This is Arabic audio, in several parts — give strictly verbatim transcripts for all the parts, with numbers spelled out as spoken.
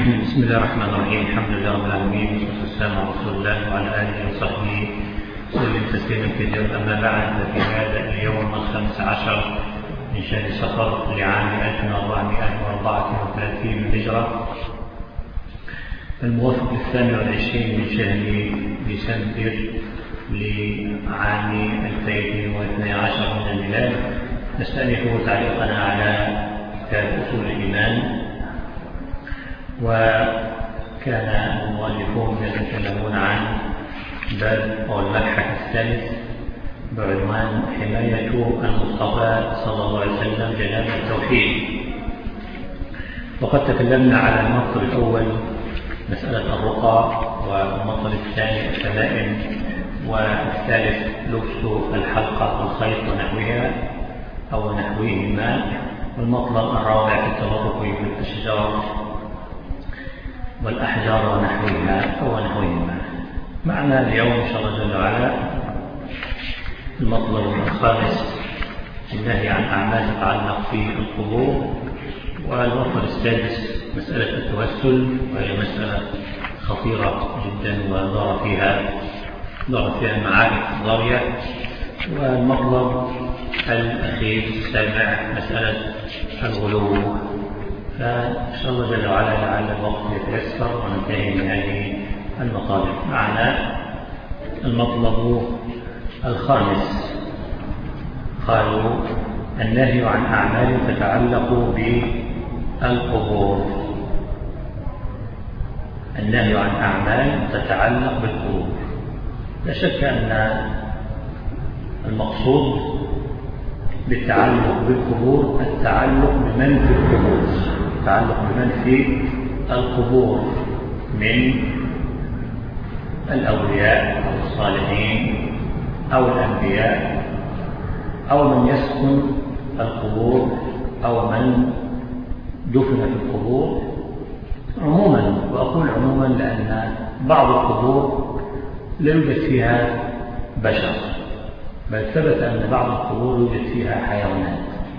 بسم الله الرحمن الرحيم. الحمد لله رب العالمين، والصلاة والسلام على رسول الله وعلى آله وصحبه وسلم تسليما كثيرا. أما بعد، ففي هذا اليوم الخامس عشر من شهر صفر لعام ألف وأربعمائة وأربعة وثلاثين للهجرة، الموافق للثامن والعشرين من شهر ديسمبر لعام ألفين واثني عشر من الميلاد، نستأنف تعليقنا على كتاب أصول الإيمان. وكان المؤلفون يتكلمون عن باب أو المبحث الثالث بعنوان حماية المصطفى صلى الله عليه وسلم جناب التوحيد. وقد تكلمنا على المطلب الأول مسألة الرقى، والمطلب الثاني التمائم، والثالث لبس الحلقة والخيط ونحوها أو نحوهما، والمطلب الرابع في التبرك بالأشجار والأحجار ونحوها أو نحوهما. معنا اليوم إن شاء الله جل وعلا المطلب الخامس، النهي عن أعمال تتعلق في القبور، والمطلب السادس مسألة التوسل، وهي مسألة خطيرة جدا ودار فيها دار فيها معارك ضارية. والمطلب الأخير السابع مسألة الغلو. فإن شاء الله جل وعلا لعل الوقت يتيسر وننتهي من هذه المطالب. معنا المطلب الخامس، قالوا النهي عن أعمال تتعلق بالقبور. النهي عن أعمال تتعلق بالقبور، لا شك أن المقصود بالتعلق بالقبور التعلق بمن في القبور، التعلق بمن في القبور من الأولياء أو الصالحين أو الأنبياء أو من يسكن القبور أو من دفن في القبور عموما. وأقول عموما لأن بعض القبور لا يوجد فيها بشر، بل ثبت أن بعض القبور يوجد فيها حيوانات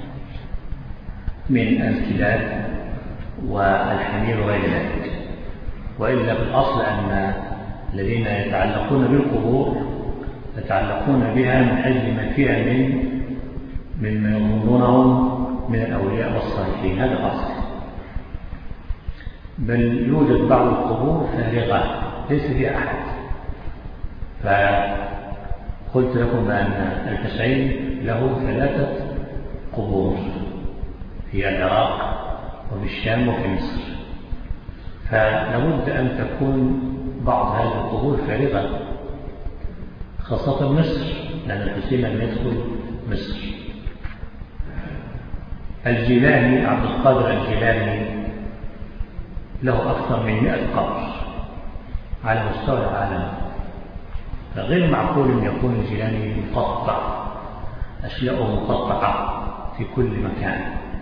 من الكلاب والحمير وغير ذلك. وإلا في الأصل أن الذين يتعلقون بالقبور يتعلقون بها من أجل ما فيها من مما يظنونهم من الأولياء والصالحين، هذا الأصل. بل يوجد بعض القبور فارغة ليس فيها أحد. فقلت لكم بأن الحسين له ثلاثة قبور في العراق وفي الشام وفي مصر، فلابد أن تكون بعض هذه القبور فارغة، خاصة مصر لأن الحسين لم يدخل مصر. الجيلاني عبد القادر الجيلاني له أكثر من مئة قبر على مستوى العالم، فغير معقول أن يكون الجيلاني مقطع، أشياء مقطعة في كل مكان،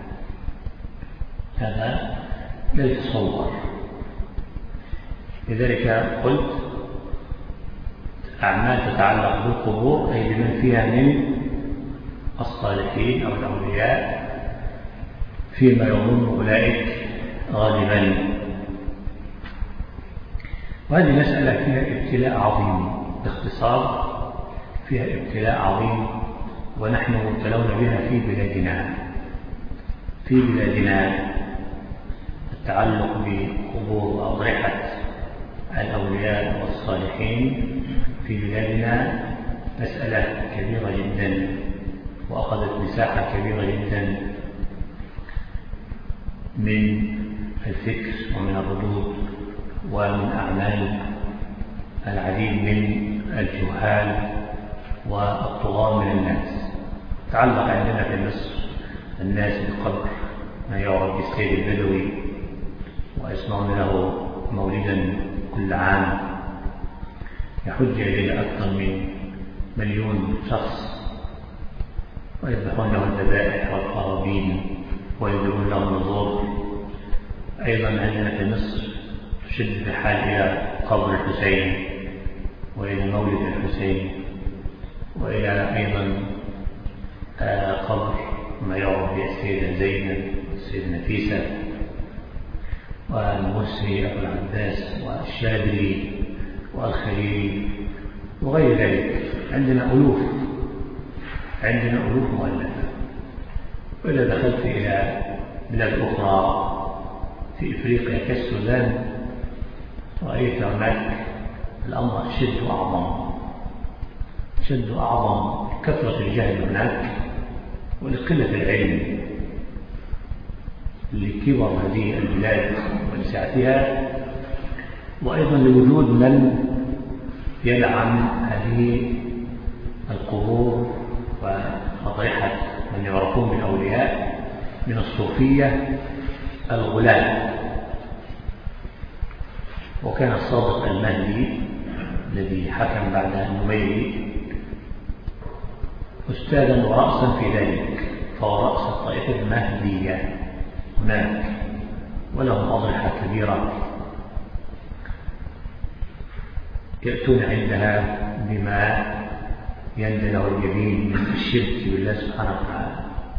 هذا لا يتصور. لذلك قلت أعمال تتعلق بالقبور أي بمن فيها من الصالحين أو الأولياء فيما يظن أولئك غالبا. وهذه مسألة فيها ابتلاء عظيم، باختصار فيها ابتلاء عظيم، ونحن مبتلون بها في بلادنا. في بلادنا التعلق بقبور وأضرحة الأولياء والصالحين في بلادنا مسألة كبيرة جدا، وأخذت مساحة كبيرة جدا من الفكر ومن الردود ومن أعمال العديد من الجهال والطغاة من الناس. تعلق عندنا في مصر الناس بقبر ما يعرف بالسيد البدوي، ويصنعون له مولدا كل عام، يحج إليه أكثر من مليون شخص، ويذبحون له الذبائح والقرابين ويدعون له النذور. أيضا عندنا في مصر تشد الحال إلى قبر الحسين وإلى مولد الحسين، وإلى أيضا قبر ما يعرف بالسيدة زينب والسيدة نفيسة، والمرسي أبو العباس والشاذلي والخليل وغير ذلك. عندنا ألوف عندنا ألوف مؤلفة. وإذا دخلت إلى بلاد أخرى في إفريقيا كالسودان رأيت هناك الأمر أشد وأعظم أشد وأعظم كثرة الجهل هناك ولقلة العلم لكبر هذه البلاد ولسعتها، وأيضا لوجود من يلعن هذه القبور وفضيحة من يعرفون بالأولياء من الصوفية الغلاة. وكان الصادق المهدي الذي حكم بعد النميري أستاذا ورأسا في ذلك، فهو رأس الطائفة المهدية هناك، ولهم أضرحة كبيرة يأتون عندها بما يندل الجبين من الشرك بالله سبحانه وتعالى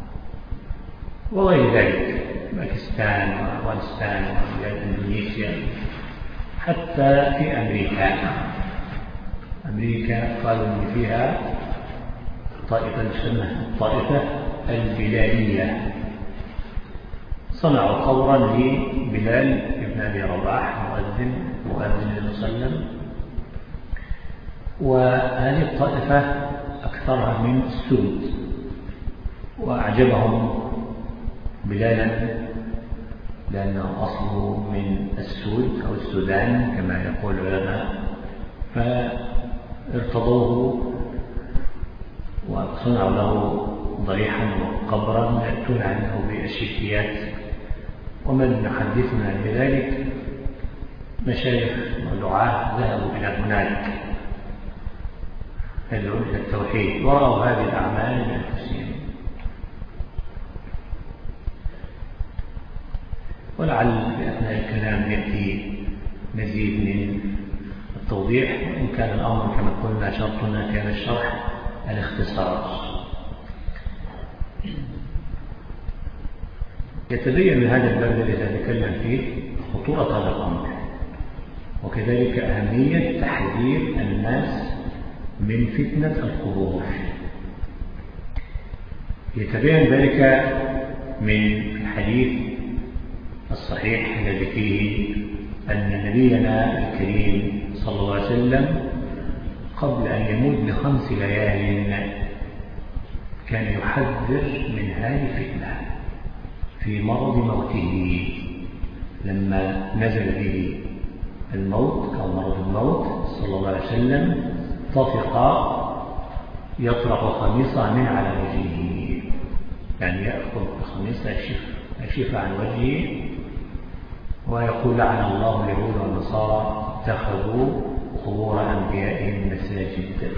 وغير ذلك، باكستان وأفغانستان وبلاد إندونيسيا، حتى في أمريكا. أمريكا قالوا إن فيها طائفة تسمى الطائفة البلالية، صنعوا قبرا لبلال ابن أبي رباح مؤذن مؤذن النبي صلى الله عليه وسلم. وهذه الطائفة أكثرها من السود، وأعجبهم بلالا لأنه أصله من السود أو السودان كما يقول العلماء، فارتضوه وصنعوا له ضريحا وقبرا يأتون عنه بالشركيات. ومن يحدثنا بذلك مشايخ ودعاة ذهبوا إلى هناك يدعو إلى التوحيد ورأوا هذه الأعمال بأنفسهم. ولعل في أثناء الكلام يأتي مزيد من التوضيح، وإن كان الأمر كما قلنا شرطنا كان الشرح الاختصار. يتبين من هذا الباب الذي سنتكلم فيه خطورة هذا الأمر، وكذلك أهمية تحذير الناس من فتنة القبور. يتبين ذلك من الحديث الصحيح الذي فيه أن نبينا الكريم صلى الله عليه وسلم قبل أن يموت بخمس ليال كان يحذر من هذه الفتنة في مرض موته، لما نزل به الموت أو مرض الموت صلى الله عليه وسلم طفق يطرح خميصة من على وجهه، يعني يأخذ خميصة يكشف عن وجهه ويقول لعن الله اليهود والنصارى اتخذوا قبور أنبيائهم مساجد،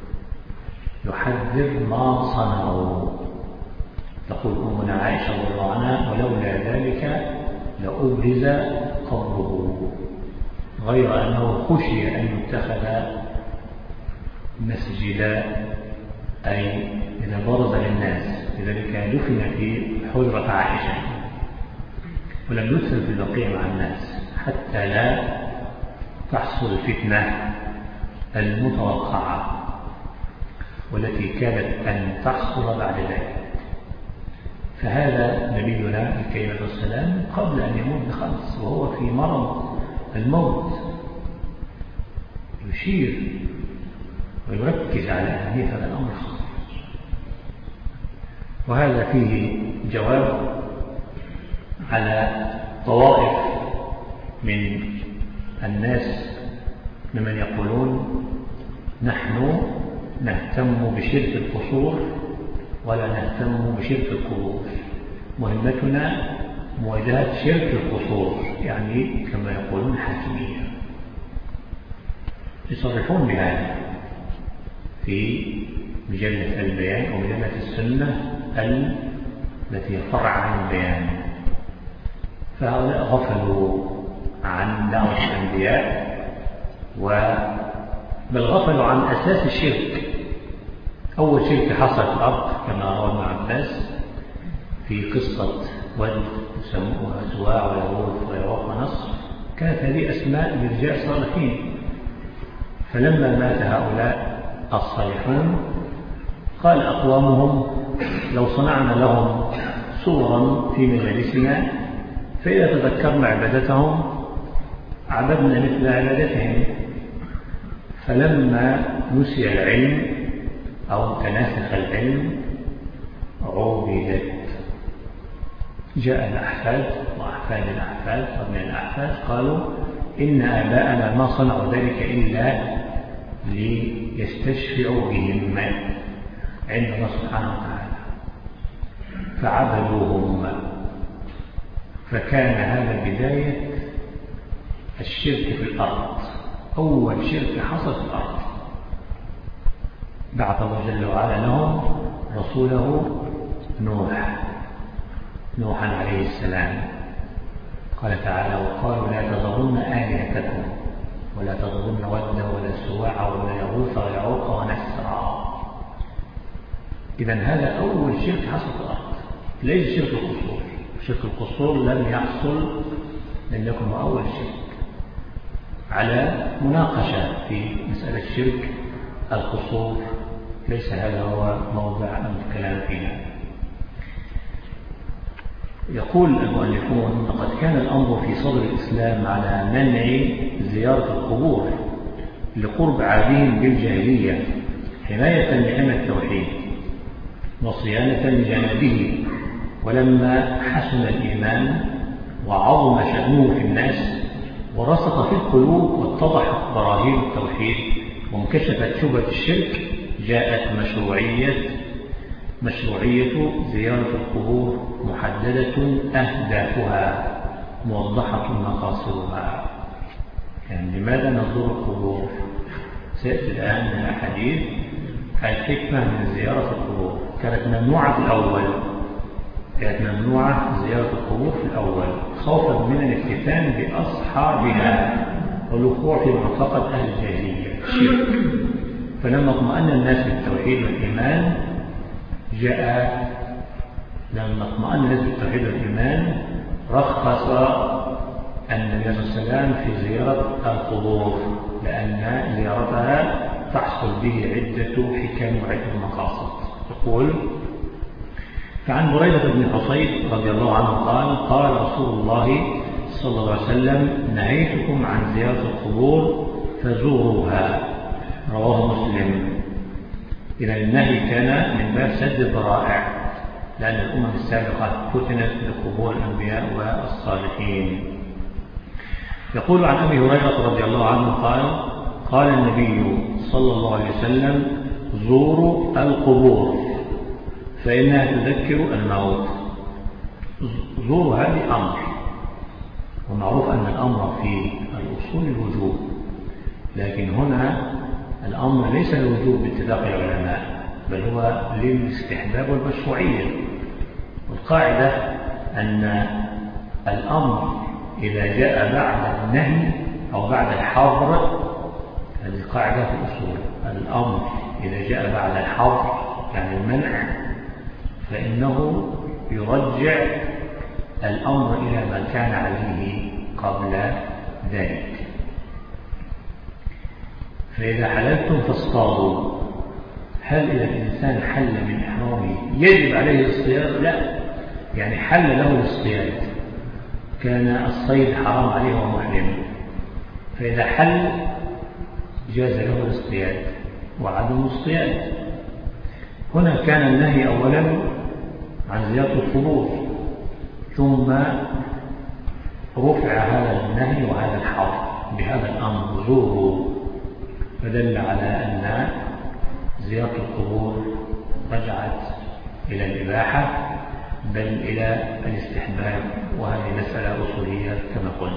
يحذر ما صنعوا. تقول أمنا عائشة رضي الله عنها ولولا ذلك لأبرز قبره، غير أنه خشي أن يتخذ مسجدا أي إذا برز للناس، لذلك دفن في حجرة عائشة ولم يدفن في البقيع مع الناس حتى لا تحصل الفتنة المتوقعة والتي كانت أن تحصل بعد ذلك. فهذا نبينا الكريم عليه السلام قبل أن يموت بخمس وهو في مرض الموت يشير ويركز على أهمية هذا الأمر الخطير. وهذا فيه جواب على طوائف من الناس ممن يقولون نحن نهتم بشرك القصور ولا نهتم بشرك القبور، مهمتنا مواجهة شرك القصور، يعني كما يقولون الحاكمية. يصرحون بهذا في مجلة البيان أو مجلة السنة التي فرع عن البيان. فهؤلاء غفلوا عن دعوة الأنبياء بل غفلوا عن أساس الشرك. أول شرك حصل في الأرض كما روى ابن عباس في قصة ود وسواع ويغوث ويعوق ونصر كانت هذه أسماء لرجال صالحين. فلما مات هؤلاء الصالحون قال أقوامهم لو صنعنا لهم صورا في مجالسنا فإذا تذكرنا عبادتهم عبدنا مثل عبادتهم. فلما نسي العلم أو تناسخ العلم عوبدت. جاء الأحفاد وأحفاد الأحفاد ومن الأحفاد قالوا إن آباءنا ما صنعوا ذلك إلا ليستشفعوا بهم عند الله سبحانه وتعالى فعبدوهم. فكان هذا بداية الشرك في الأرض، أول شرك حصل في الأرض. بعث الله جل وعلا لهم رسوله نوح نوحا عليه السلام. قال تعالى وقالوا لا تذرن آلهتكم ولا تذرن ودا ولا سواع ولا يغوث ويعوق ونسرا. إذن هذا أول شرك حصل في الأرض، ليس شرك القصور. شرك القصور لم يحصل، لم يكن هو أول شرك. على مناقشة في مسألة شرك القصور، ليس هذا هو موضع الكلام فيها. يقول المؤلفون لقد كان الأمر في صدر الإسلام على منع زيارة القبور لقرب عادهم بالجاهلية حماية لأمن التوحيد وصيانة لجنابه. ولما حسن الإيمان وعظم شأنه في الناس ورسخ في القلوب واتضحت براهين التوحيد وانكشفت شبهة الشرك جاءت مشروعية مشروعية زيارة القبور محددة أهدافها موضحة مقاصدها. يعني لماذا نزور القبور؟ سيأتي الآن من الحديث الحكمة من زيارة القبور. كانت ممنوعة في الأول كانت ممنوعة زيارة القبور في الأول خوفا من الافتتان بأصحابها والوقوع في معتقد أهل الجاهلية الشرك. فلما اطمأن الناس بالتوحيد والإيمان جاء لما اطمأن الناس بالتوحيد والإيمان رخص النبي صلى الله عليه وسلم في زيارة القبور، لأن زيارتها تحصل به عدة حكم وعدة مقاصد. يقول فعن بريدة بن حصيب رضي الله عنه قال قال رسول الله صلى الله عليه وسلم نهيتكم عن زيارة القبور فزوروها. رواه مسلم. إذا النهي كان من باب سد الذرائع، لأن الأمم السابقة فتنت بقبور الأنبياء والصالحين. يقول عن أبي هريرة رضي الله عنه قال قال النبي صلى الله عليه وسلم زوروا القبور فإنها تذكر الموت. زوروا هذه أمر، ومعروف أن الأمر في الأصول الوجوب، لكن هنا الأمر ليس الوجوب باتفاق العلماء بل هو للاستحباب والمشروعية. والقاعدة أن الأمر إذا جاء بعد النهي أو بعد الحظر، هذه قاعدة في الأصول، الأمر إذا جاء بعد الحظر يعني المنع فإنه يرجع الأمر إلى ما كان عليه قبل ذلك. فإذا حللتم فاصطادوا، هل إذا الإنسان حل من إحرامه يجب عليه الاصطياد؟ لا، يعني حل له الاصطياد، كان الصيد حرام عليه وهو محرم، فإذا حل جاز له الاصطياد وعدم الاصطياد. هنا كان النهي أولا عن زيارة القبور، ثم رفع هذا النهي وهذا الحظر بهذا الأمر زوروا، فدل على أن زيارة القبور رجعت إلى الإباحة بل إلى الاستحباب، وهذه مسألة أصولية كما قلت.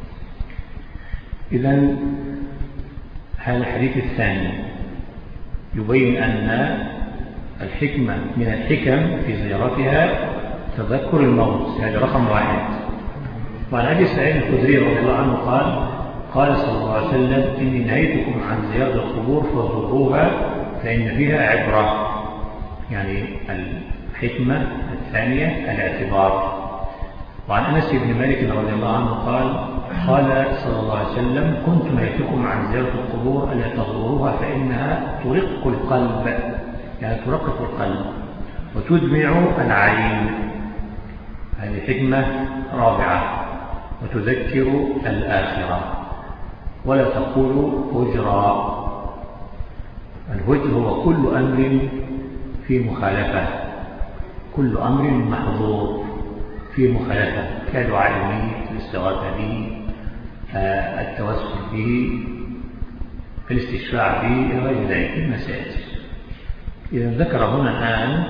إذن هذا الحديث الثاني يبين أن الحكمة من الحكم في زيارتها تذكر الموت، هذا رقم واحد. وعن أبي سعيد الخدري رضي الله عنه قال قال صلى الله عليه وسلم إني نهيتكم عن زيارة القبور فزوروها فإن فيها عبرة، يعني الحكمة الثانية الاعتبار. وعن أنس بن مالك رضي الله عنه قال قال صلى الله عليه وسلم كنت نهيتكم عن زيارة القبور ألا تزوروها فإنها ترق القلب، يعني ترقق القلب وتدمع العين، هذه حكمة رابعة، وتذكر الآخرة. ولا تقولوا هجرا، الهجر هو كل أمر في مخالفة، كل أمر محظور في مخالفة، كدعاء الميت، الاستغاثة به، التوسل به، الاستشفاع به، إلى غير ذلك المسائل. إذا ذكر هنا الآن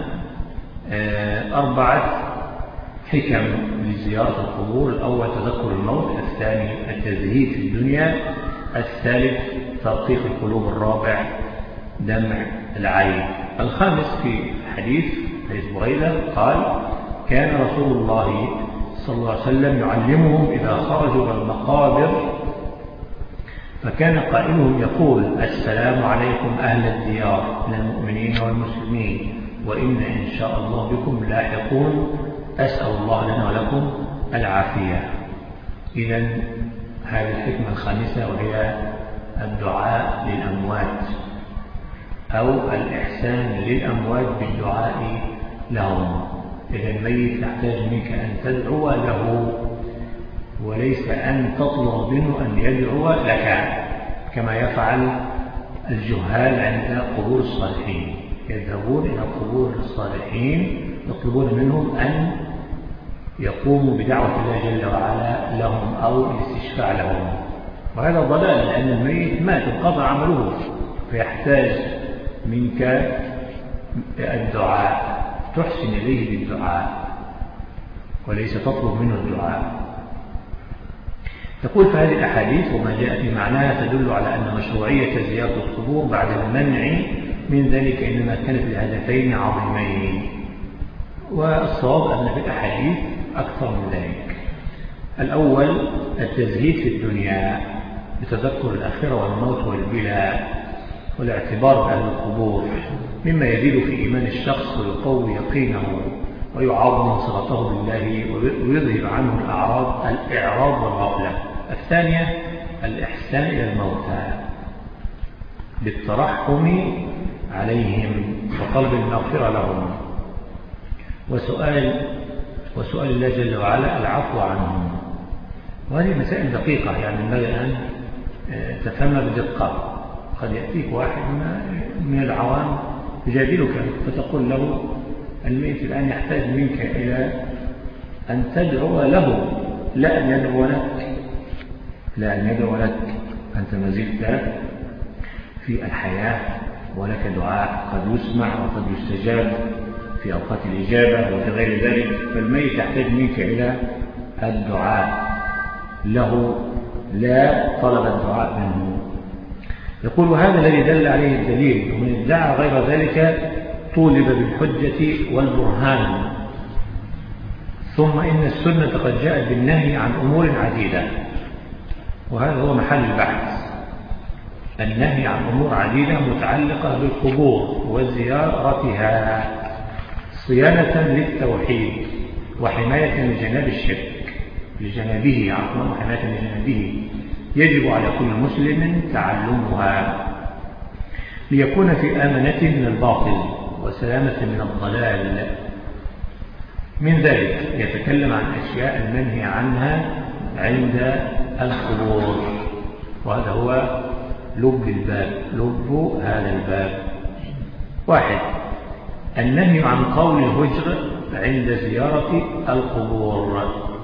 أربعة حكم لزيارة القبور: الأول تذكر الموت، الثاني التزهيد في الدنيا، الثالث ترقيق القلوب، الرابع دمع العين. الخامس في حديث حديث بريدة قال كان رسول الله صلى الله عليه وسلم يعلمهم إذا خرجوا من المقابر فكان قائلهم يقول السلام عليكم أهل الديار من المؤمنين والمسلمين وإن إن شاء الله بكم لاحقون، أسأل الله لنا ولكم العافية. إذن هذه الحكمة الخامسة وهي الدعاء للأموات أو الإحسان للأموات بالدعاء لهم. إذا الميت يحتاج منك أن تدعو له وليس أن تطلب منه أن يدعو لك كما يفعل الجهال عند قبور الصالحين، يذهبون إلى قبور الصالحين يطلبون منهم أن يقوموا بدعوة الله جل وعلا لهم أو الاستشفاع لهم، وهذا ضلال لأن الميت مات انقطع عمله، فيحتاج منك الدعاء، تحسن إليه بالدعاء وليس تطلب منه الدعاء. تقول فهذه الأحاديث وما جاء في معناها تدل على أن مشروعية زيارة القبور بعد المنع من ذلك إنما كانت لهدفين عظيمين، والصواب أن في الأحاديث أكثر من ذلك. الأول التزهيد في الدنيا بتذكر الآخرة والموت والبلاء والاعتبار بأهل القبور مما يزيد في إيمان الشخص ويقوي يقينه ويعظم صلته بالله ويذهب عنه الأعراض الإعراض والغفلة. الثانية الإحسان إلى الموتى بالترحم عليهم وطلب المغفرة لهم وسؤال وسؤال الله جل وعلا العفو عنهم. وهذه مسائل دقيقة يعني ينبغي أن تفهمها بدقة. قد يأتيك واحد من العوام يجادلك فتقول له الميت الآن يحتاج منك إلى أن تدعو له لا أن يدعو لك، لا أن يدعو لك، أنت ما زلت في الحياة ولك دعاء قد يسمع وقد يستجاب في أوقات الإجابة وفي غير ذلك، فالميت يحتاج منك إلى الدعاء له لا طلب الدعاء منه. يقول هذا الذي دل عليه الدليل، ومن ادعى غير ذلك طولب بالحجة والبرهان. ثم إن السنة قد جاءت بالنهي عن أمور عديدة، وهذا هو محل البحث، النهي عن أمور عديدة متعلقة بالقبور وزيارتها صيانة للتوحيد وحماية لجناب الشرك لجنابه عفوا وحماية لجنابه، يجب على كل مسلم تعلمها ليكون في آمنة من الباطل وسلامة من الضلال. من ذلك يتكلم عن أشياء المنهي عنها عند القبور، وهذا هو لب الباب، لب هذا الباب. واحد النهي عن قول الهجر عند زيارة القبور،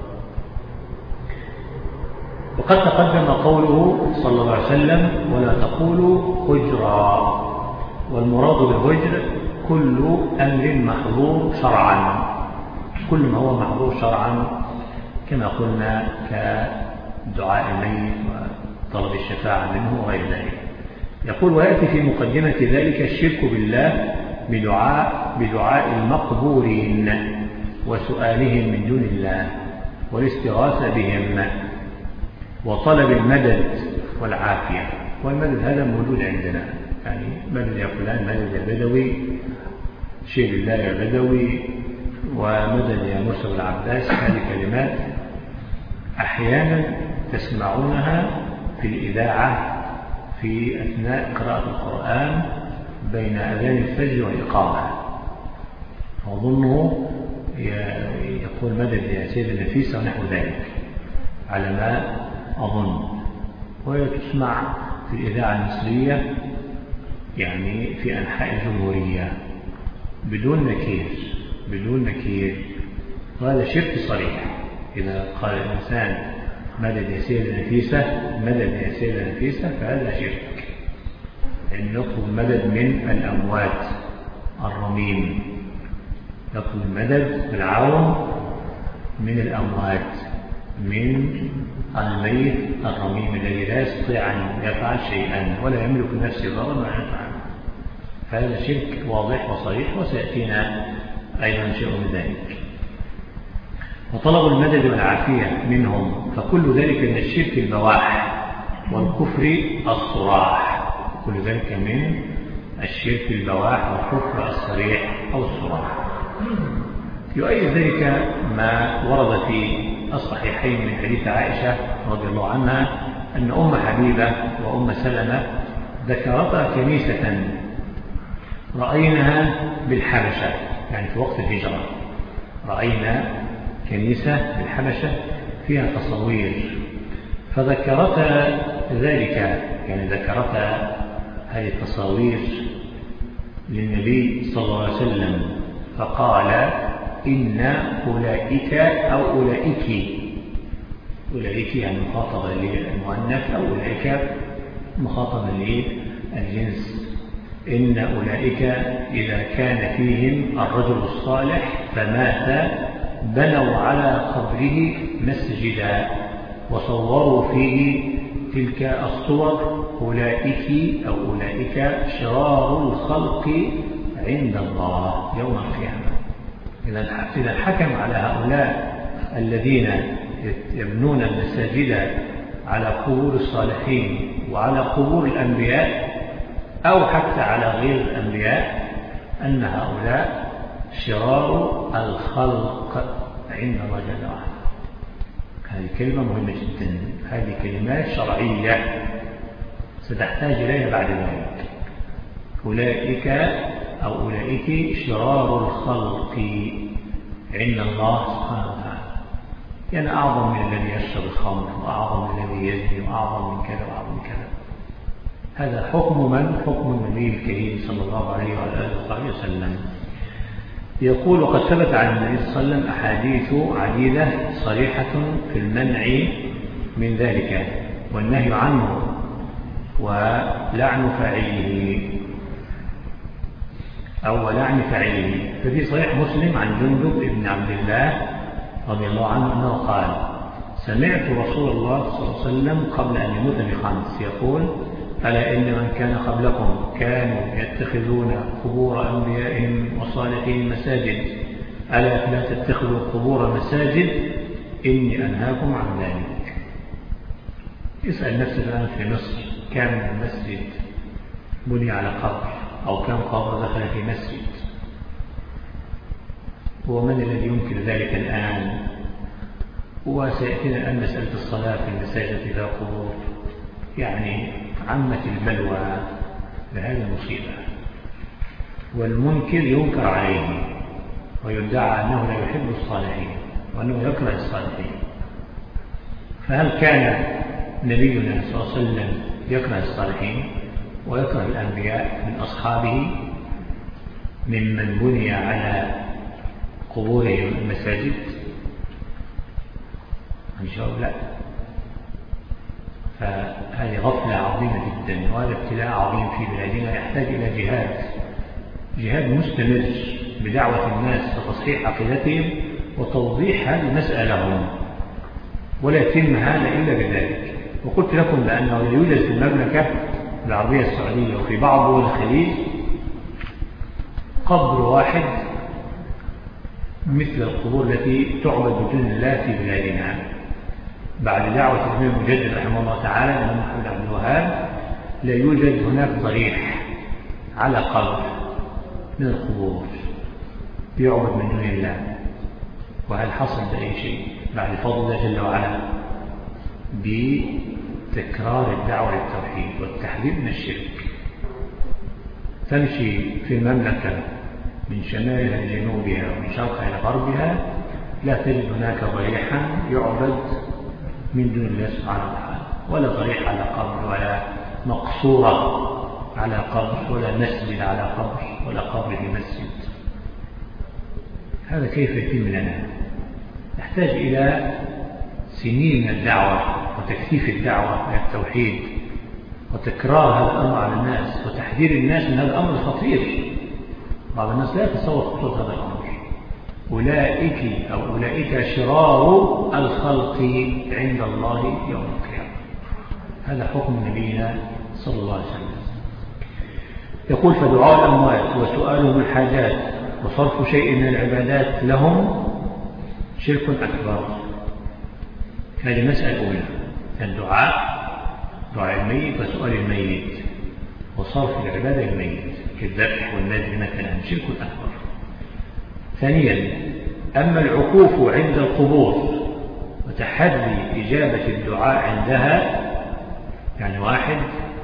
وقد تقدم قوله صلى الله عليه وسلم ولا تقولوا هجرا، والمراد بالهجر كل أمر محظور شرعا، كل ما هو محظور شرعا كما قلنا كدعاء الميت وطلب الشفاعة منه وغير ذلك. يقول ويأتي في مقدمة ذلك الشرك بالله بدعاء, بدعاء المقبورين وسؤالهم من دون الله والاستغاثة بهم وطلب المدد والعافية. والمدد هذا موجود عندنا، يعني مدد يا فلان، مدد يا بدوي، شيء لله يا بدوي، ومدد يا موسى والعباس. هذه كلمات أحيانا تسمعونها في الإذاعة في أثناء قراءة القرآن بين أذان الفجر والإقامة. فأظنه يقول مدد يا سيدة النفيسة ونحو ذلك على ما أظن. وهي تسمع في الإذاعة المصرية يعني في أنحاء الجمهورية بدون نكير بدون نكير وهذا شرك صريح. إذا قال الإنسان مدد يا سيدة نفيسة مدد يا سيدة نفيسة فهذا شرك، أن يطلب مدد من الأموات الرميم، يطلب المدد بالعون من الأموات، من الميت الرميم الذي لا يستطيع أن يفعل شيئا ولا يملك نفسه ضررا ولا نفعا. فهذا شرك واضح وصريح وسيأتينا أيضا شيء من ذلك. وطلب المدد والعافية منهم فكل ذلك من الشرك البواح والكفر الصراح، كل ذلك من الشرك البواح والكفر الصريح أو الصراح. يؤيد ذلك ما ورد في الصحيحين من حديث عائشة رضي الله عنها أن أم حبيبة وأم سلمة ذكرتا كنيسة رأيناها بالحبشة، يعني في وقت الهجرة رأينا كنيسة بالحبشة فيها تصوير، فذكرتا ذلك، يعني ذكرتا هذه التصاوير للنبي صلى الله عليه وسلم فقال إن أولئك أو أولئك، أولئك يعني مخاطبة للمؤنث أو أولئك مخاطبة للجنس، إن أولئك إذا كان فيهم الرجل الصالح فمات بنوا على قبره مسجدا وصوروا فيه تلك الصور، أولئك أو أولئك شرار الخلق عند الله يوم القيامة. إذا الحكم على هؤلاء الذين يبنون المساجد على قبور الصالحين وعلى قبور الأنبياء أو حتى على غير الأنبياء أن هؤلاء شرار الخلق عند الله جل وعلا. هذه كلمة مهمة جدا، هذه كلمات شرعية ستحتاج إليها بعد ذلك. أولئك أو أولئك شرار الخلق عند الله سبحانه وتعالى، يعني أعظم من الذي يشرب الخمر وأعظم من الذي يزني وأعظم من كذا وأعظم من كذا. هذا حكم من؟ حكم النبي الكريم صلى الله عليه وآله وسلم. يقول وقد ثبت عن النبي صلى الله عليه وسلم أحاديث عديدة صريحة في المنع من ذلك والنهي عنه ولعن فاعله أو لعن فاعله. ففي صحيح مسلم عن جندب بن عبد الله رضي الله عنه أنه قال سمعت رسول الله صلى الله عليه وسلم قبل أن يموت بخمس يقول ألا إن من كان قبلكم كانوا يتخذون قبور أنبيائهم وصالحين مساجد ألا فلا تتخذوا قبور مساجد إني أنهاكم عن ذلك. اسأل نفسك الآن في مصر كم مسجد بني على قبر أو كم قبر دخل في مسجد؟ ومن الذي ينكر ذلك الآن؟ وسيأتينا الآن مسألة الصلاة في المساجد إلى قبور، يعني عمت البلوى بهذه المصيبة، والمنكر ينكر عليه ويدعى أنه لا يحب الصالحين وأنه يكره الصالحين. فهل كان نبينا صلى الله عليه وسلم يكره الصالحين ويكره الأنبياء من أصحابه ممن بني على قبورهم المساجد؟ الجواب لا. فهذه غفلة عظيمة جدا وهذا ابتلاء عظيم في بلادنا يحتاج إلى جهاد جهاد مستمر بدعوة الناس وتصحيح عقيدتهم وتوضيح هذه المسألة لهم، ولا يتم هذا إلا بذلك. وقلت لكم بأنه يوجد في المملكة العربية السعودية وفي بعض دول الخليج قبر واحد مثل القبور التي تعبد بدون الله في بلادنا. بعد دعوة الإمام المجدد رحمه الله تعالى الإمام محمد عبد الوهاب لا يوجد هناك ضريح على قبر من القبور يعبد من دون الله. وهل حصل بأي شيء بعد فضل الله جل وعلا بتكرار الدعوة للتوحيد والتحذير من الشرك. تمشي في المملكة من شمالها لجنوبها ومن شرقها إلى غربها لا تجد هناك ضريحا يعبد من دون الله سبحانه وتعالى، ولا ضريح على قبر، ولا مقصورة على قبر، ولا مسجد على قبر، ولا قبر في مسجد. هذا كيف يتم لنا؟ نحتاج إلى سنين من الدعوة وتكثيف الدعوة إلى التوحيد وتكرار هذا الأمر على الناس وتحذير الناس من هذا الأمر الخطير. بعض الناس لا يتصور خطورة هذا الأمر. أولئك أو أولئك شرار الخلق عند الله يوم القيامة. هذا حكم نبينا صلى الله عليه وسلم. يقول: فدعاء الأموات وسؤالهم الحاجات وصرف شيء من العبادات لهم شرك أكبر. هذه المسألة أولى، الدعاء، دعاء الميت وسؤال الميت وصرف العبادة للميت كالذبح والنذر مثلا شرك أكبر. ثانيا: أما العكوف عند القبور وتحري إجابة الدعاء عندها، يعني واحد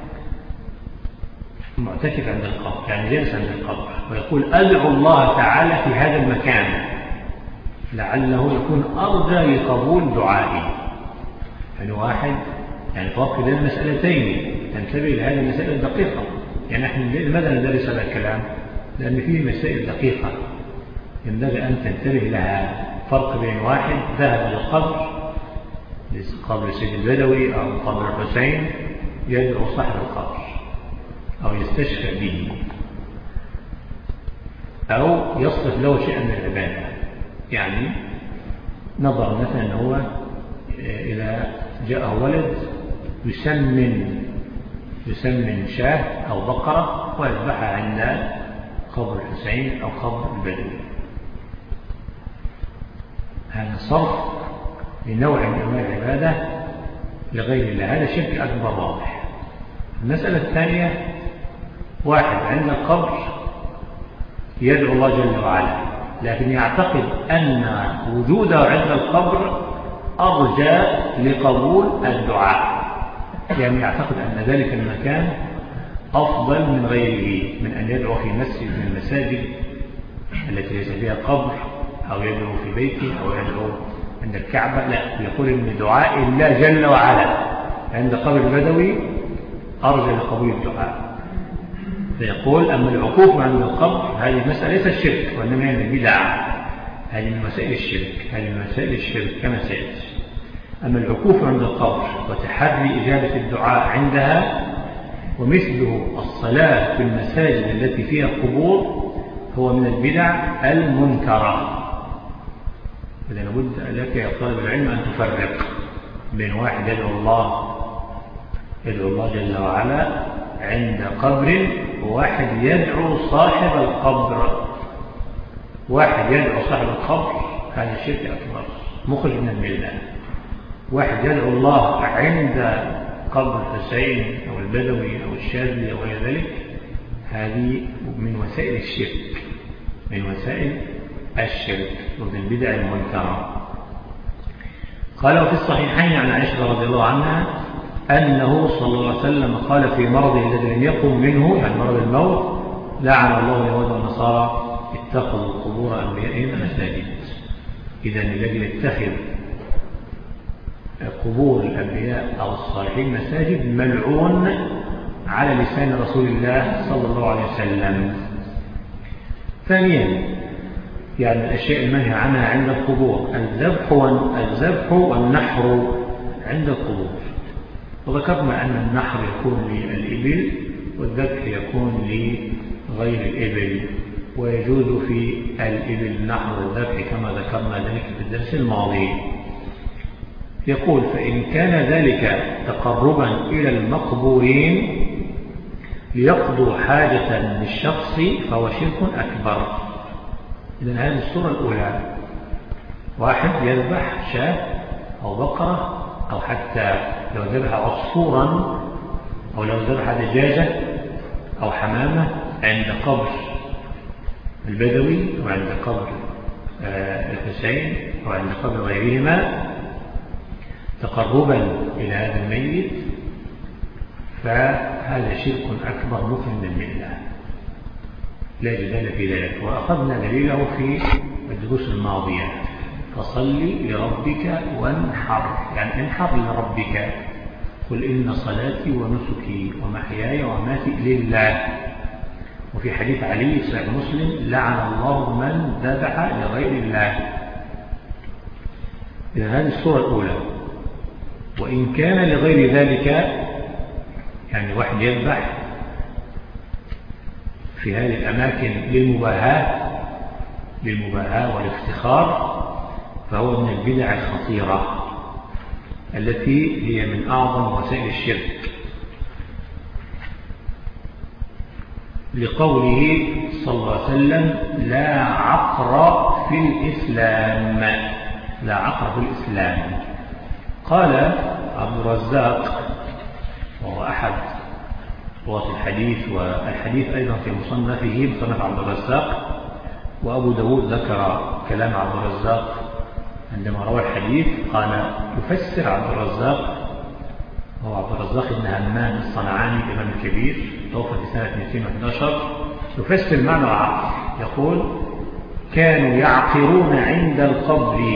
معتكف عند القبر، يعني جالس عند القبر ويقول: أدعو الله تعالى في هذا المكان لعله يكون أرجى لقبول دعائي. يعني واحد يعني فرق بين المسألتين، تنتبه لهذه المسائل الدقيقة. يعني نحن لماذا ندرس هذا الكلام؟ لأن فيه مسائل دقيقة ينبغي أن تنتبه لها. فرق بين واحد ذهب للقبر، قبر سيد البدوي أو قبر الحسين، يدعو صاحب القبر أو يستشفع به أو يصرف له شيئا من العبادة. يعني نظر مثلا هو إذا جاءه ولد يسمن يسمن شاه أو بقرة ويذبحها عند قبر الحسين أو قبر البدوي. هذا صرف لنوع من أنواع العبادة لغير الله، هذا شرك أكبر واضح. المسألة الثانية: واحد عند القبر يدعو الله جل وعلا، لكن يعتقد أن وجوده عند القبر أرجى لقبول الدعاء، يعني يعتقد أن ذلك المكان أفضل من غيره، من أن يدعو في مسجد من المساجد التي ليس فيها قبر، أو يدعو في بيته، أو يدعو عند الكعبة. لا، يقول أن دعاء الله جل وعلا عند قبر البدوي أرجى لقبول الدعاء. فيقول: أما العكوف عند القبر هذه مسألة ليست الشرك، وإنما هي البدع، هذه من مسائل الشرك، هذه من مسائل الشرك كما سيأتي. أما العكوف عند القبر وتحري إجابة الدعاء عندها ومثله الصلاة في المساجد التي فيها قبور هو من البدع المنكرة. إذا لابد لك يا طالب العلم أن تفرق بين واحد يدعو الله يدعو الله جل وعلا عند قبر، وواحد يدعو صاحب القبر. واحد يدعو صاحب القبر هذا شرك أكبر مخرج من الملة. واحد يدعو الله عند قبر الحسين أو البدوي أو الشاذلي أو غير ذلك، هذه من وسائل الشرك، من وسائل الشرك ومن البدع المنكرة. قال: وفي الصحيحين عن عائشة رضي الله عنها أنه صلى الله عليه وسلم قال في مرضه الذي لم يقم منه، يعني مرض الموت: لعن الله اليهود والنصارى اتخذوا قبور أنبيائهم مساجد. إذا الذي يتخذ قبور الأنبياء أو الصالحين مساجد ملعون على لسان رسول الله صلى الله عليه وسلم. ثانيا، يعني الأشياء المنهى عنها عند القبور: الذبح والنحر عند القبور. وذكرنا أن النحر يكون للإبل والذبح يكون لغير الإبل، ويجوز في الإبل النحر والذبح كما ذكرنا ذلك في الدرس الماضي. يقول: فإن كان ذلك تقربا إلى المقبورين ليقضوا حاجة للشخص فهو شرك أكبر. إذن هذه الصورة الأولى: واحد يذبح شاة أو بقرة، أو حتى لو ذبح عصفورا، أو لو ذبح دجاجة أو حمامة عند قبر البدوي وعند قبر الحسين وعند قبر غيرهما، تقربا إلى هذا الميت فهذا شرك أكبر مخرج من الملة لا جدال في ذلك. وأخذنا دليله في الدروس الماضية فصل لربك وانحر، يعني انحر لربك، قل إن صلاتي ونسكي ومحياي ومماتي لله. وفي حديث علي صحيح مسلم لعن الله من ذبح لغير الله. إذا هذه الصورة الأولى. وإن كان لغير ذلك يعني واحد يذبح في هذه الأماكن للمباهاة للمباهاة والافتخار فهو من البدع الخطيرة التي هي من أعظم وسائل الشرك، لقوله صلى الله عليه وسلم لا عقر في الإسلام، لا عقر في الإسلام. قال عبد الرزاق وهو أحد رواة الحديث، والحديث أيضا في مصنفه مصنف عبد الرزاق، وأبو داود ذكر كلام عبد الرزاق عندما روى الحديث قال يفسر عبد الرزاق، هو عبد الرزاق بن همام الصنعاني الإمام الكبير توفى في سنة مئتين وإحدى عشر، يفسر معنى العقر يقول كانوا يعقرون عند القبر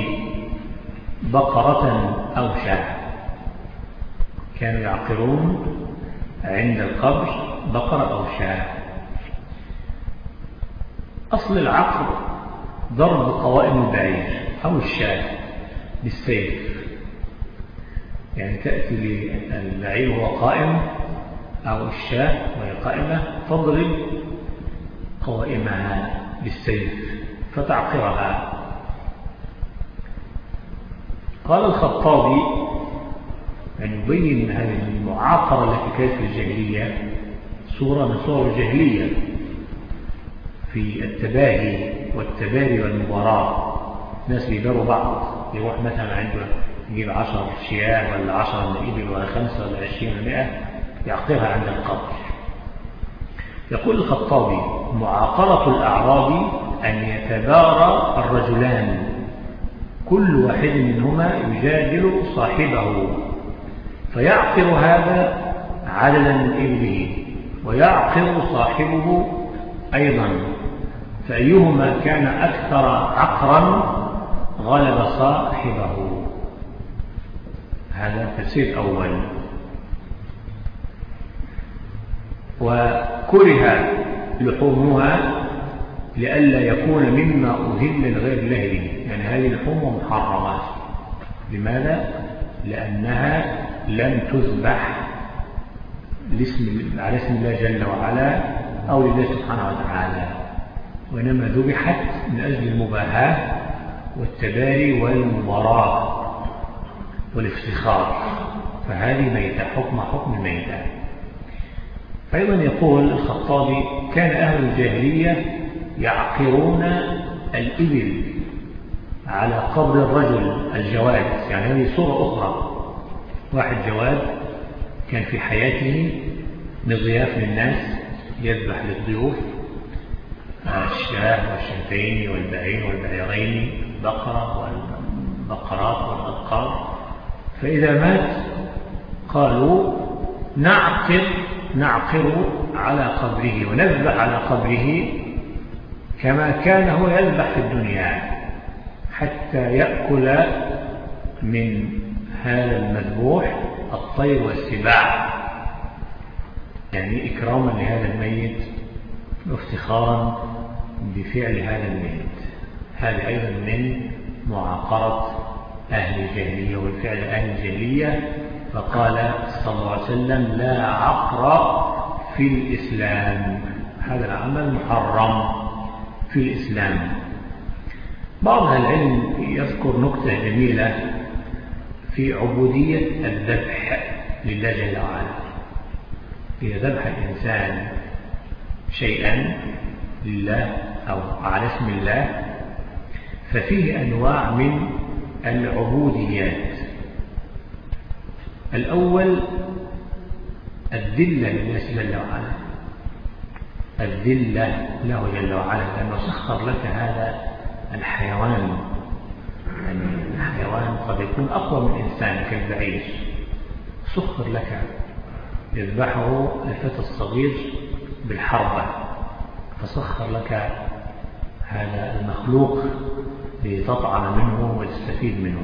بقرة أو شاة، كانوا يعقرون عند القبر بقرة أو شاة. أصل العقر ضرب قوائم البعير أو الشاة بالسيف، يعني تأتي للبعير وهو قائم أو الشاة وهي قائمة تضرب قوائمها بالسيف فتعقرها. قال الخطابي أن يبين هذه المعاقرة التي كانت في الجاهلية صورة من صور الجاهلية في التباهي والتباري والمباراة. ناس بيباروا بعض، يروح مثلا عنده يجيب عشر شياه ولا عشر من الإبل ولا خمسة ولا عشرين ولا مئة يعقرها عند القبر. يقول الخطابي معاقرة الأعرابي أن يتبارى الرجلان كل واحد منهما يجادل صاحبه فيعقر هذا عددا من إبله ويعقر صاحبه أيضا، فأيهما كان أكثر عقرا غلب صاحبه. هذا تفسير أول. وكره لحومها لئلا يكون مما أهل لغير الله به، يعني هذه اللحوم محرمة. لماذا؟ لأنها لم تذبح على اسم الله جل وعلا أو لله سبحانه وتعالى، وإنما ذبحت من أجل المباهاة والتباري والمباراة والافتخار، فهذه ميتة حكم حكم الميتة. أيضا يقول الخطابي كان أهل الجاهلية يعقرون الإبل على قبر الرجل الجواد، يعني هذه صورة أخرى. واحد جواد كان في حياته مضياف للناس يذبح للضيوف الشاه والشاتين والبعير والبعيرين البقرة والبقرات والأبقار، فإذا مات قالوا نعقر نعقر على قبره ونذبح على قبره كما كان هو يذبح في الدنيا حتى يأكل من هذا المذبوح الطير والسباع، يعني إكراما لهذا الميت وافتخارا بفعل هذا الميت. هذا أيضا من معاقرة أهل الجاهلية والفعل أهل الجاهلية. فقال صلى الله عليه وسلم لا عقر في الإسلام، هذا العمل محرم في الإسلام. بعض أهل العلم يذكر نكتة جميلة في عبودية الذبح لله جل وعلا. إذا ذبح الإنسان شيئا لله أو على اسم الله ففيه أنواع من العبوديات. الأول الذلة لله جل وعلا، الذلة له جل وعلا، لأنه سخر لك هذا الحيوان، يعني الحيوان حيوان قد يكون أقوى من إنسان كالبعير، سخر لك يذبحه الفتى الصغير بالحربة، فسخر لك هذا المخلوق لتطعم منه وتستفيد منه.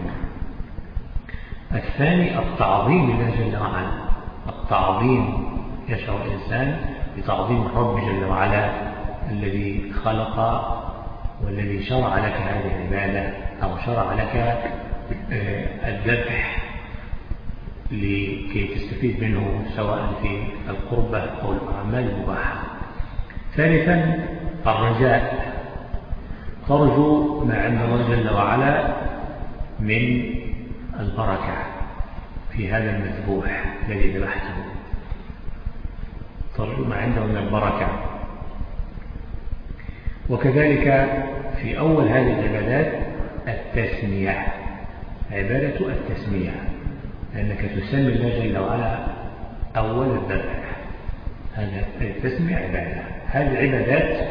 الثاني التعظيم لله جل وعلا، التعظيم يشعر الإنسان بتعظيم رب جل وعلا الذي خلق والذي شرع لك هذه العبادة أو شرع لك الذبح لكي تستفيد منه سواء في القربة أو الأعمال المباحة. ثالثا الرجاء، ترجو ما عند الله جل وعلا من البركة في هذا المذبوح الذي ذبحته، ترجو ما عنده من البركة. وكذلك في أول هذه العبادات التسمية، عبادة التسمية، لأنك تسمي الله جل وعلا أول الذبح، هذا التسمية عبادة. هذه العبادات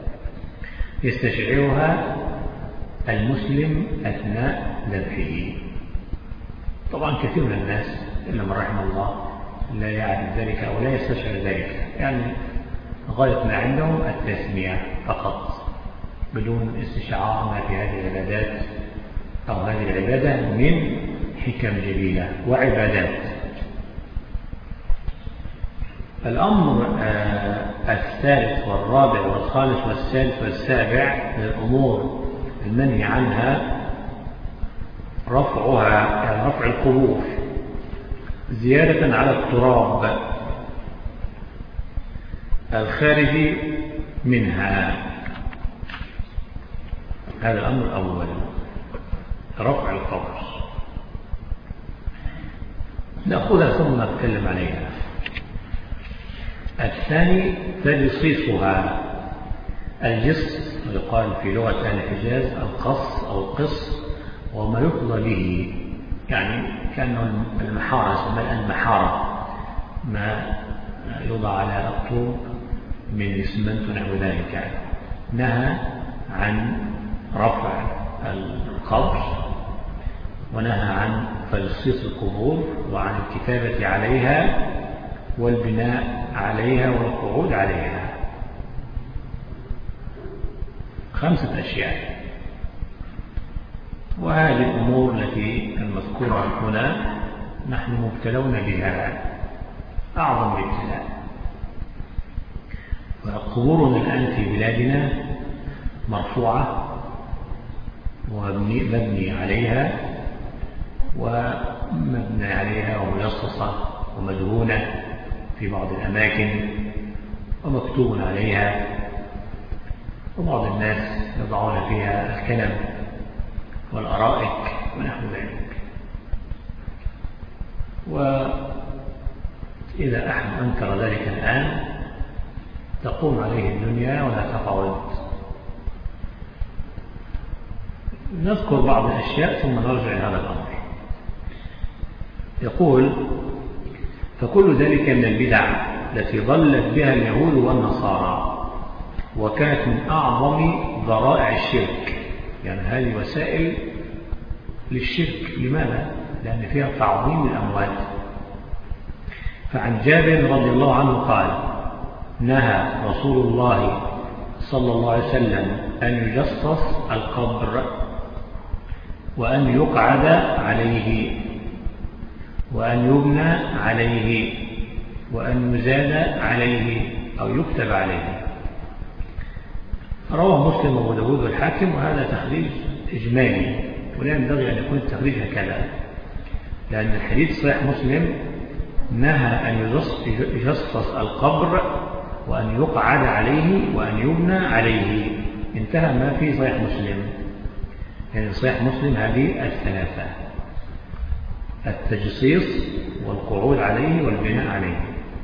يستشعرها المسلم أثناء ذبحه. طبعا كثير من الناس إلا من رحم الله لا يعرف ذلك أو لا يستشعر ذلك، يعني غاية ما عندهم التسمية فقط بدون استشعار ما في هذه العبادات أو هذه العبادة من حكم جليلة وعبادات. الأمر الثالث والرابع والخامس والسادس والسابع من الأمور المنهي عنها رفعها، يعني رفع القبور زيادة على التراب الخارج منها. هذا الأمر الأول، رفع القبر. نأخذها ثم نتكلم عليها. الثاني تجصيصها، الجص يقال في لغة أهل الحجاز القص أو القص، وما يقضى به، يعني كأنه المحارة، سمى المحارة، ما يوضع على الطوب من الإسمنت ونحو ذلك. نهى عن رفع القبر، ونهى عن تجصيص القبور، وعن الكتابة عليها والبناء عليها والقعود عليها. خمسة أشياء، وهذه الأمور التي المذكورة هنا نحن مبتلون بها أعظم الابتلاء. وقبورنا الآن في بلادنا مرفوعة ومبني عليها ومبني عليها وملصصة ومدهونة في بعض الأماكن ومكتوب عليها، وبعض الناس يضعون فيها الكنب والأرائك ونحو ذلك. وإذا أحد أنكر ذلك الآن تقوم عليه الدنيا ولا تقعد. نذكر بعض الأشياء ثم نرجع إلى هذا الأمر. يقول: فكل ذلك من البدع التي ضلت بها اليهود والنصارى، وكانت من أعظم ذرائع الشرك، يعني هذه وسائل للشرك. لماذا؟ لأن فيها تعظيم الأموات. فعن جابر رضي الله عنه قال: نهى رسول الله صلى الله عليه وسلم أن يجصص القبر، وأن يقعد عليه، وأن يبنى عليه، وأن يزاد عليه أو يكتب عليه. رواه مسلم وابو داود والحاكم، وهذا تخريج إجمالي، ولا ينبغي أن يكون التخريج هكذا، لأن الحديث صحيح مسلم نهى أن يجصص القبر، وأن يقعد عليه، وأن يبنى عليه. انتهى ما في صحيح مسلم. يعني صحيح مسلم هذه الثلاثة: التجصيص والقعود عليه والبناء عليه.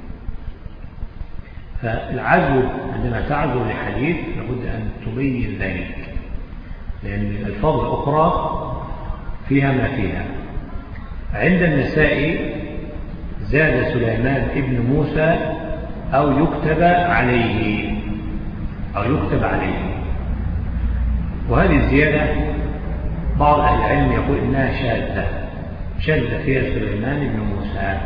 فالعزو عندما تعزو لحديث لابد أن تبين ذلك، لأن الألفاظ الأخرى فيها ما فيها. عند النسائي زاد سليمان ابن موسى أو يكتب عليه، أو يكتب عليه، وهذه الزيادة بعض أهل العلم يقول إنها شاذة شاذة فيها سليمان بن موسى.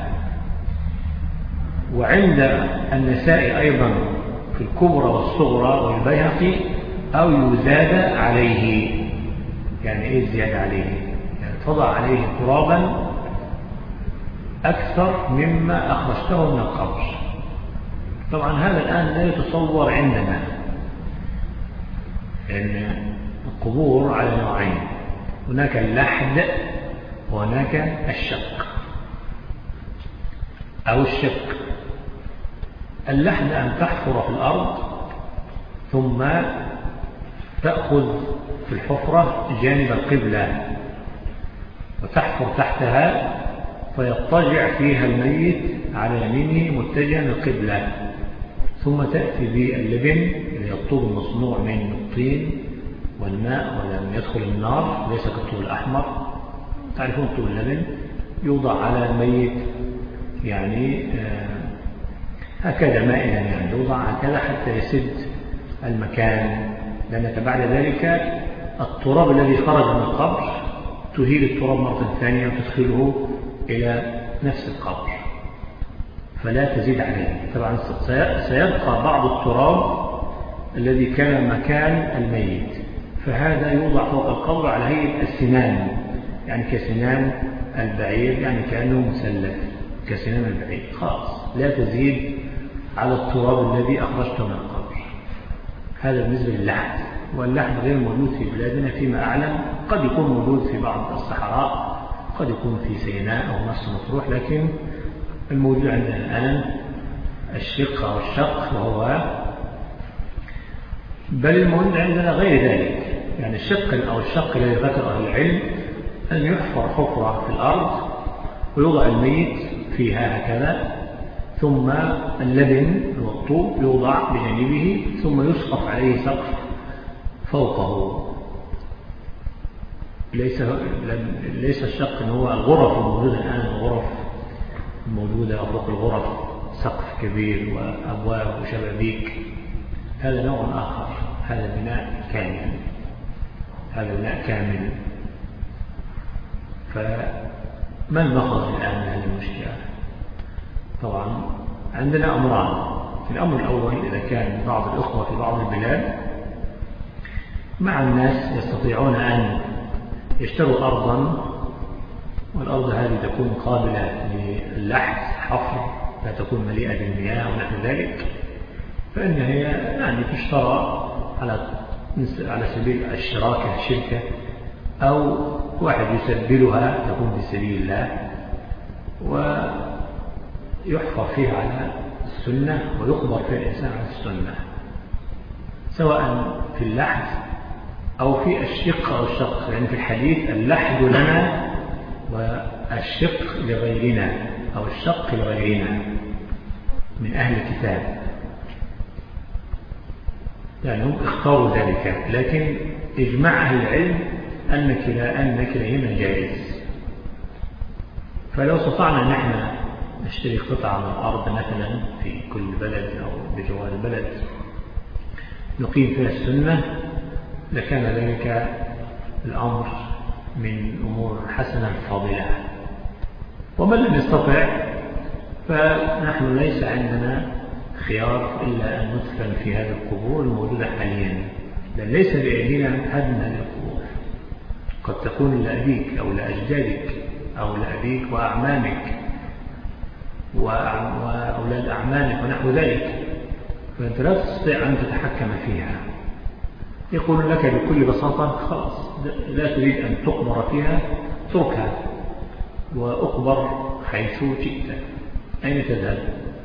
وعند النسائي أيضا في الكبرى والصغرى والبيهقي أو يزاد عليه. يعني إيه الزيادة عليه؟ يعني تضع عليه ترابا أكثر مما أخرجته من القبر. طبعا هذا الآن لا يتصور عندنا، لأن القبور على نوعين، هناك اللحد وهناك الشق أو الشق. اللحد أن تحفر في الأرض ثم تأخذ في الحفرة جانب القبلة وتحفر تحتها فيضطجع فيها الميت على يمينه متجها للقبلة، ثم تأتي باللبن اللي الطوب المصنوع من الطين والماء ولم يدخل النار، ليس كالطوب الأحمر، تعرفون طوب اللبن، يوضع على الميت يعني آه هكذا مائلا، يعني يوضع هكذا حتى يسد المكان، لأنك بعد ذلك التراب الذي خرج من القبر تهيل التراب مرة ثانية وتدخله إلى نفس القبر فلا تزيد عليه. طبعا سيبقى بعض التراب الذي كان مكان الميت، فهذا يوضع فوق القبر على هيئة السنان، يعني كسنان البعير، يعني كأنه مثلث كسنان البعير، خلاص لا تزيد على التراب الذي أخرجته من القبر. هذا بالنسبة للحد. واللحد غير موجود في بلادنا فيما أعلم، قد يكون موجود في بعض الصحراء، قد يكون في سيناء أو مرسى مطروح، لكن الموجود عندنا الآن الشق أو الشق، وهو بل الموجود عندنا غير ذلك. يعني الشق أو الشق الذي ذكره العلم أن يحفر حفرة في الأرض ويوضع الميت فيها هكذا، ثم اللبن والطوب يوضع بجانبه، ثم يسقف عليه سقف فوقه. ليس ليس الشق إن هو الغرف الموجودة الآن، الغرف الموجودة فوق الغرف سقف كبير وأبواب وشبابيك، هذا نوع آخر، هذا بناء كامل، هذا بناء كامل. فما المخرج الآن من هذه المشكلة؟ طبعا عندنا أمران. الأمر الأول، إذا كان بعض الأخوة في بعض البلاد مع الناس يستطيعون أن يشتروا أرضا، والأرض هذه تكون قابلة للحد حفر، لا تكون مليئة بالمياه ونحو ذلك، فإن هي يعني تشترى على على سبيل الشراكة الشركة، أو واحد يسبلها تكون في سبيل الله، ويحفر فيها على السنة ويقبر فيها الإنسان على السنة، سواء في اللحد أو في الشق أو الشق. يعني في الحديث اللحد لنا والشق لغيرنا، أو الشق لغيرنا من أهل الكتاب، يعني هم اختاروا ذلك، لكن إجماع أهل العلم أن كلا أن كلاهما جائز. فلو استطعنا نحن نشتري قطعة من الأرض مثلا في كل بلد أو بجوار البلد نقيم فيها السنة، لكان ذلك الأمر من أمور حسنة فاضلة. ومن لم يستطع فنحن ليس عندنا خيار إلا أن ندفن في هذه القبور الموجودة حاليا، لأن ليس بأيدينا هدم هذه القبور، قد تكون لأبيك أو لأجدادك أو لأبيك وأعمامك وأولاد أعمامك ونحو ذلك، فأنت لا تستطيع أن تتحكم فيها. يقول لك بكل بساطة خلاص لا تريد أن تقبر فيها، تركها وأقبر حيث جئت. أين تذهب؟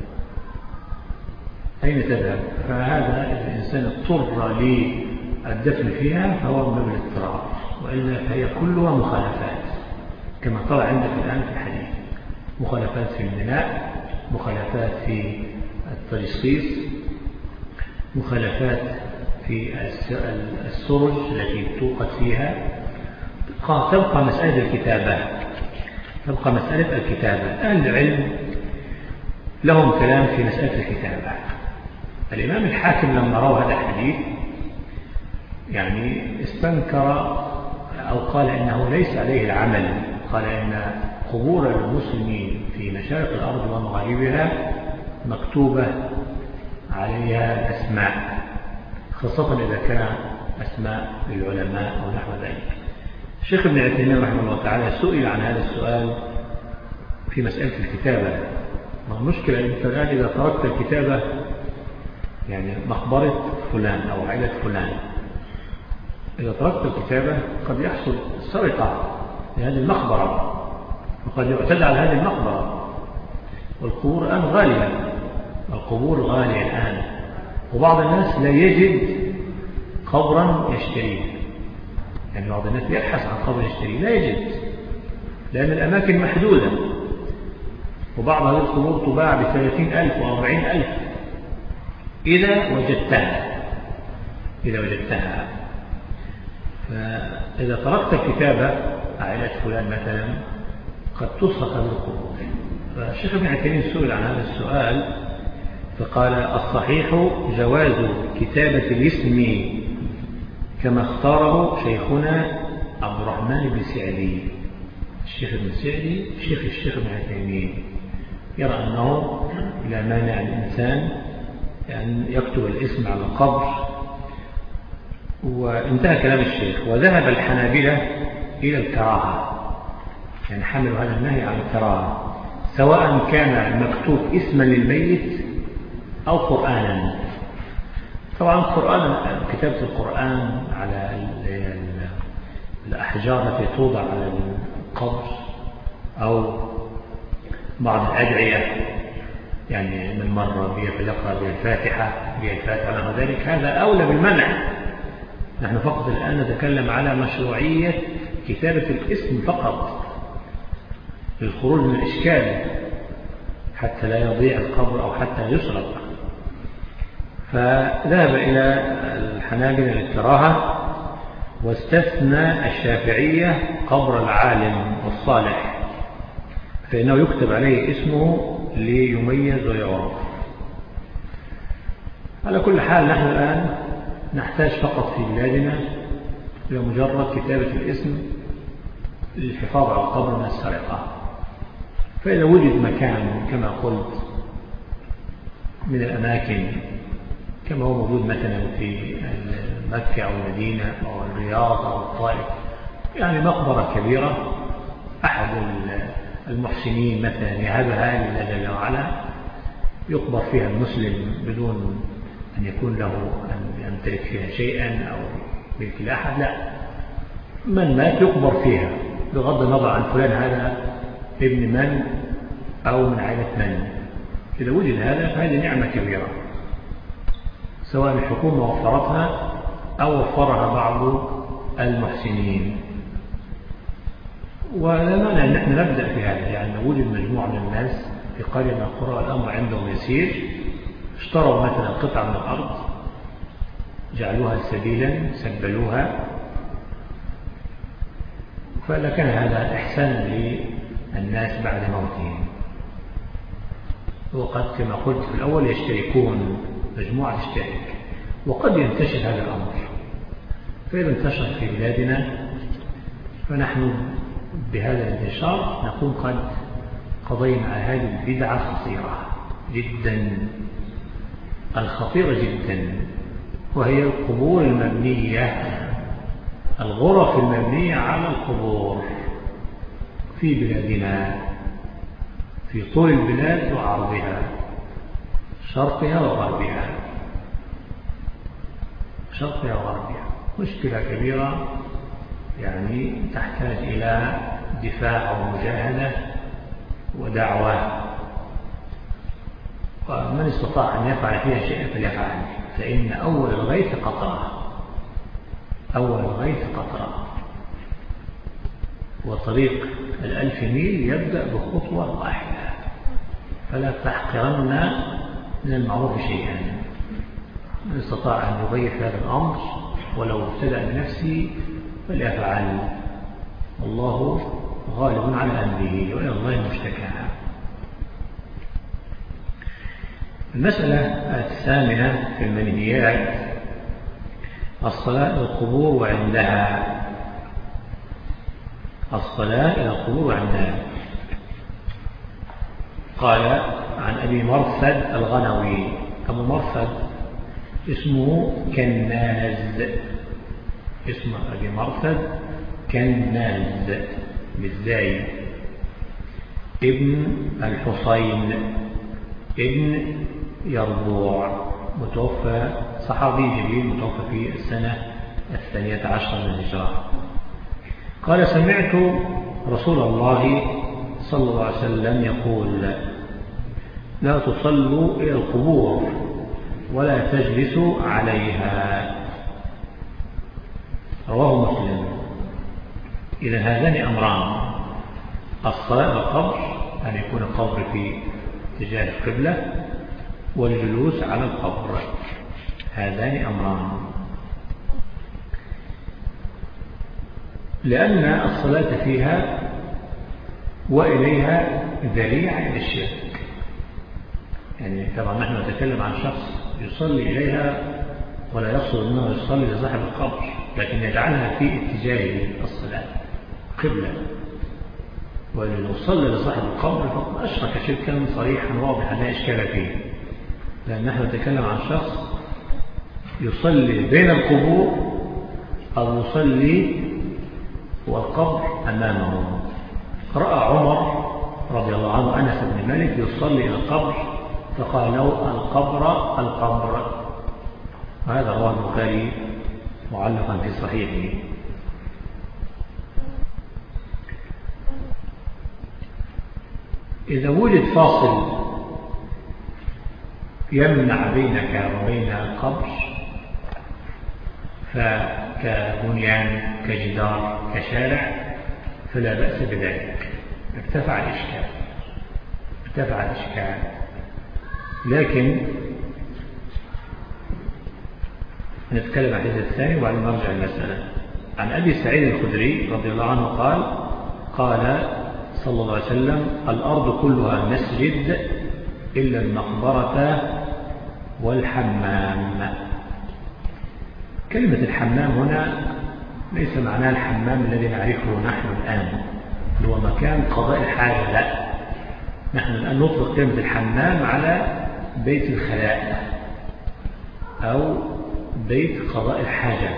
أين تذهب؟ فهذا الإنسان اضطر للدفن فيها فهو من باب الاضطرار، وإلا فهي كلها مخالفات كما قال عندك الآن في الحديث، مخالفات في البناء، مخالفات في الترصيص، مخالفات في السرج التي توقد فيها. تبقى مسألة الكتابة، تبقى مسألة الكتابة. أهل العلم لهم كلام في مسألة الكتابة. الإمام الحاكم لما روى هذا الحديث يعني استنكر أو قال إنه ليس عليه العمل، قال إن قبور المسلمين في مشارق الأرض ومغاربها مكتوبة عليها الأسماء، خاصة إذا كان أسماء العلماء أو نحو ذلك. الشيخ ابن عثيمين رحمه الله تعالى سئل عن هذا السؤال في مسألة الكتابة. المشكلة أنت الآن إذا تركت الكتابة، يعني مقبرة فلان أو عائلة فلان، إذا تركت الكتابة قد يحصل سرقة لهذه المقبرة، وقد يعتدى على هذه المقبرة. والقبور الآن غالية، القبور غالية الآن، وبعض الناس لا يجد قبرا يشتريه، يعني بعض الناس يبحث عن قبر يشتريه لا يجد، لأن الأماكن محدودة، وبعض هذه القبور تباع بثلاثين ألف وأربعين ألف إذا وجدتها إذا وجدتها فإذا تركت الكتابة عائلة فلان مثلا قد تسرق هذه القبور. فالشيخ ابن عثيمين سئل عن هذا السؤال فقال: الصحيح جواز كتابة الاسم كما اختاره شيخنا عبد الرحمن بن سعدي. الشيخ ابن سعدي شيخ الشيخ ابن عثيمين يرى أنه لا مانع الإنسان أن يكتب الاسم على القبر. وانتهى كلام الشيخ. وذهب الحنابلة إلى الكراهة، يعني حملوا هذا النهي على الكراهة، سواء كان مكتوب اسما للميت أو قرآنا. طبعا القرآن، كتابة القرآن على الأحجار التي توضع على القبر أو بعض الأدعية، يعني من مرة بيتلقى بالفاتحة بالفاتحة نحو ذلك، هذا أولى بالمنع. نحن فقط الآن نتكلم على مشروعية كتابة الاسم فقط للخروج من الإشكال حتى لا يضيع القبر أو حتى يسرق. فذهب إلى الحنابلة للكراهة، واستثنى الشافعية قبر العالم والصالح، فإنه يكتب عليه اسمه ليميز ويعرف. على كل حال نحن الآن نحتاج فقط في بلادنا إلى مجرد كتابة الاسم للحفاظ على القبر من السرقة. فإذا وجد مكان كما قلت من الأماكن كما هو موجود مثلا في مكة أو المدينة أو الرياض أو الطائف، يعني مقبرة كبيرة أحد المحسنين مثلا يهبها لله جل وعلا، يقبر فيها المسلم بدون أن يكون له أن يمتلك فيها شيئا أو ملك لأحد، لا، من مات يقبر فيها بغض النظر عن فلان هذا ابن من أو من عائلة من. إذا وجد هذا فهذه نعمة كبيرة، سواء الحكومة وفرتها أو وفرها بعض المحسنين. ولا مانع أن نحن نبدأ في هذا، يعني وجد مجموعة من الناس في قرية من القرى الأمر عندهم يسير، اشتروا مثلا قطعة من الأرض جعلوها سبيلا سبلوها، فلكن هذا إحسان للناس بعد موتهم. وقد كما قلت في الأول يشتركون، مجموعة تشترك، وقد ينتشر هذا الأمر. فإذا انتشر في بلادنا فنحن بهذا الانتشار نكون قد قضينا على هذه البدعة الخطيرة جدا، الخطيرة جدا، وهي القبور المبنية، الغرف المبنية على القبور في بلادنا في طول البلاد وعرضها، شرقها وغربها، شرقها وغربها. مشكلة كبيرة يعني تحتاج إلى دفاع ومجاهدة ودعوة، ومن استطاع أن يفعل فيها شيئا فليفعل، فإن أول الغيث قطرة، أول الغيث قطرة، وطريق الألف ميل يبدأ بخطوة واحدة، فلا تحقرن من المعروف شيئا. من استطاع أن يغير هذا الأمر ولو ابتدأ بنفسه فليفعل، والله غالب على أمره وإلى الله المشتكى. المسألة الثامنة في المنهيات الصلاة القبور وعندها. الصلاة إلى القبور وعندها. قال عن أبي مرثد الغنوي. أبو مرثد اسمه كناز، اسم أبي مرثد كناز بالزاي، ابن الحصين ابن يربوع، متوفى صحابي جليل، متوفى في السنة الثانية عشر من الهجرة. قال سمعت رسول الله صلى الله عليه وسلم يقول لا تصلوا إلى القبور ولا تجلسوا عليها، رواه مسلم. إذا هذان أمران: الصلاة إلى القبر، أن يكون القبر في اتجاه القبلة، والجلوس على القبر، هذان أمران. لأن الصلاة فيها وإليها ذريعة إلى الشرك. يعني طبعا نحن نتكلم عن شخص يصلي إليها ولا يقصد أنه يصلي لصاحب القبر، لكن يجعلها في اتجاه الصلاة قبلة، ولو صلى لصاحب القبر فقد أشرك شركا صريحا واضحا لا إشكال فيه، لأن نحن نتكلم عن شخص يصلي بين القبور أو يصلي والقبر أمامه. رأى عمر رضي الله عنه أنس بن مالك يصلي إلى القبر فقال له القبر القبر، وهذا رواه البخاري معلقا في صحيحه. إذا وجد فاصل يمنع بينك وبين القبر فكبنيان كجدار كشارع فلا بأس بذلك، ارتفع الإشكال ارتفع الإشكال لكن نتكلم عن الحديث الثاني وبعدين نرجع المسألة. عن أبي سعيد الخدري رضي الله عنه قال قال صلى الله عليه وسلم الأرض كلها مسجد إلا المقبرة والحمام. كلمة الحمام هنا ليس معناه الحمام الذي نعرفه نحن الآن هو مكان قضاء الحاجة، لا، نحن الآن نطلق كلمة الحمام على بيت الخلاء أو بيت قضاء الحاجة.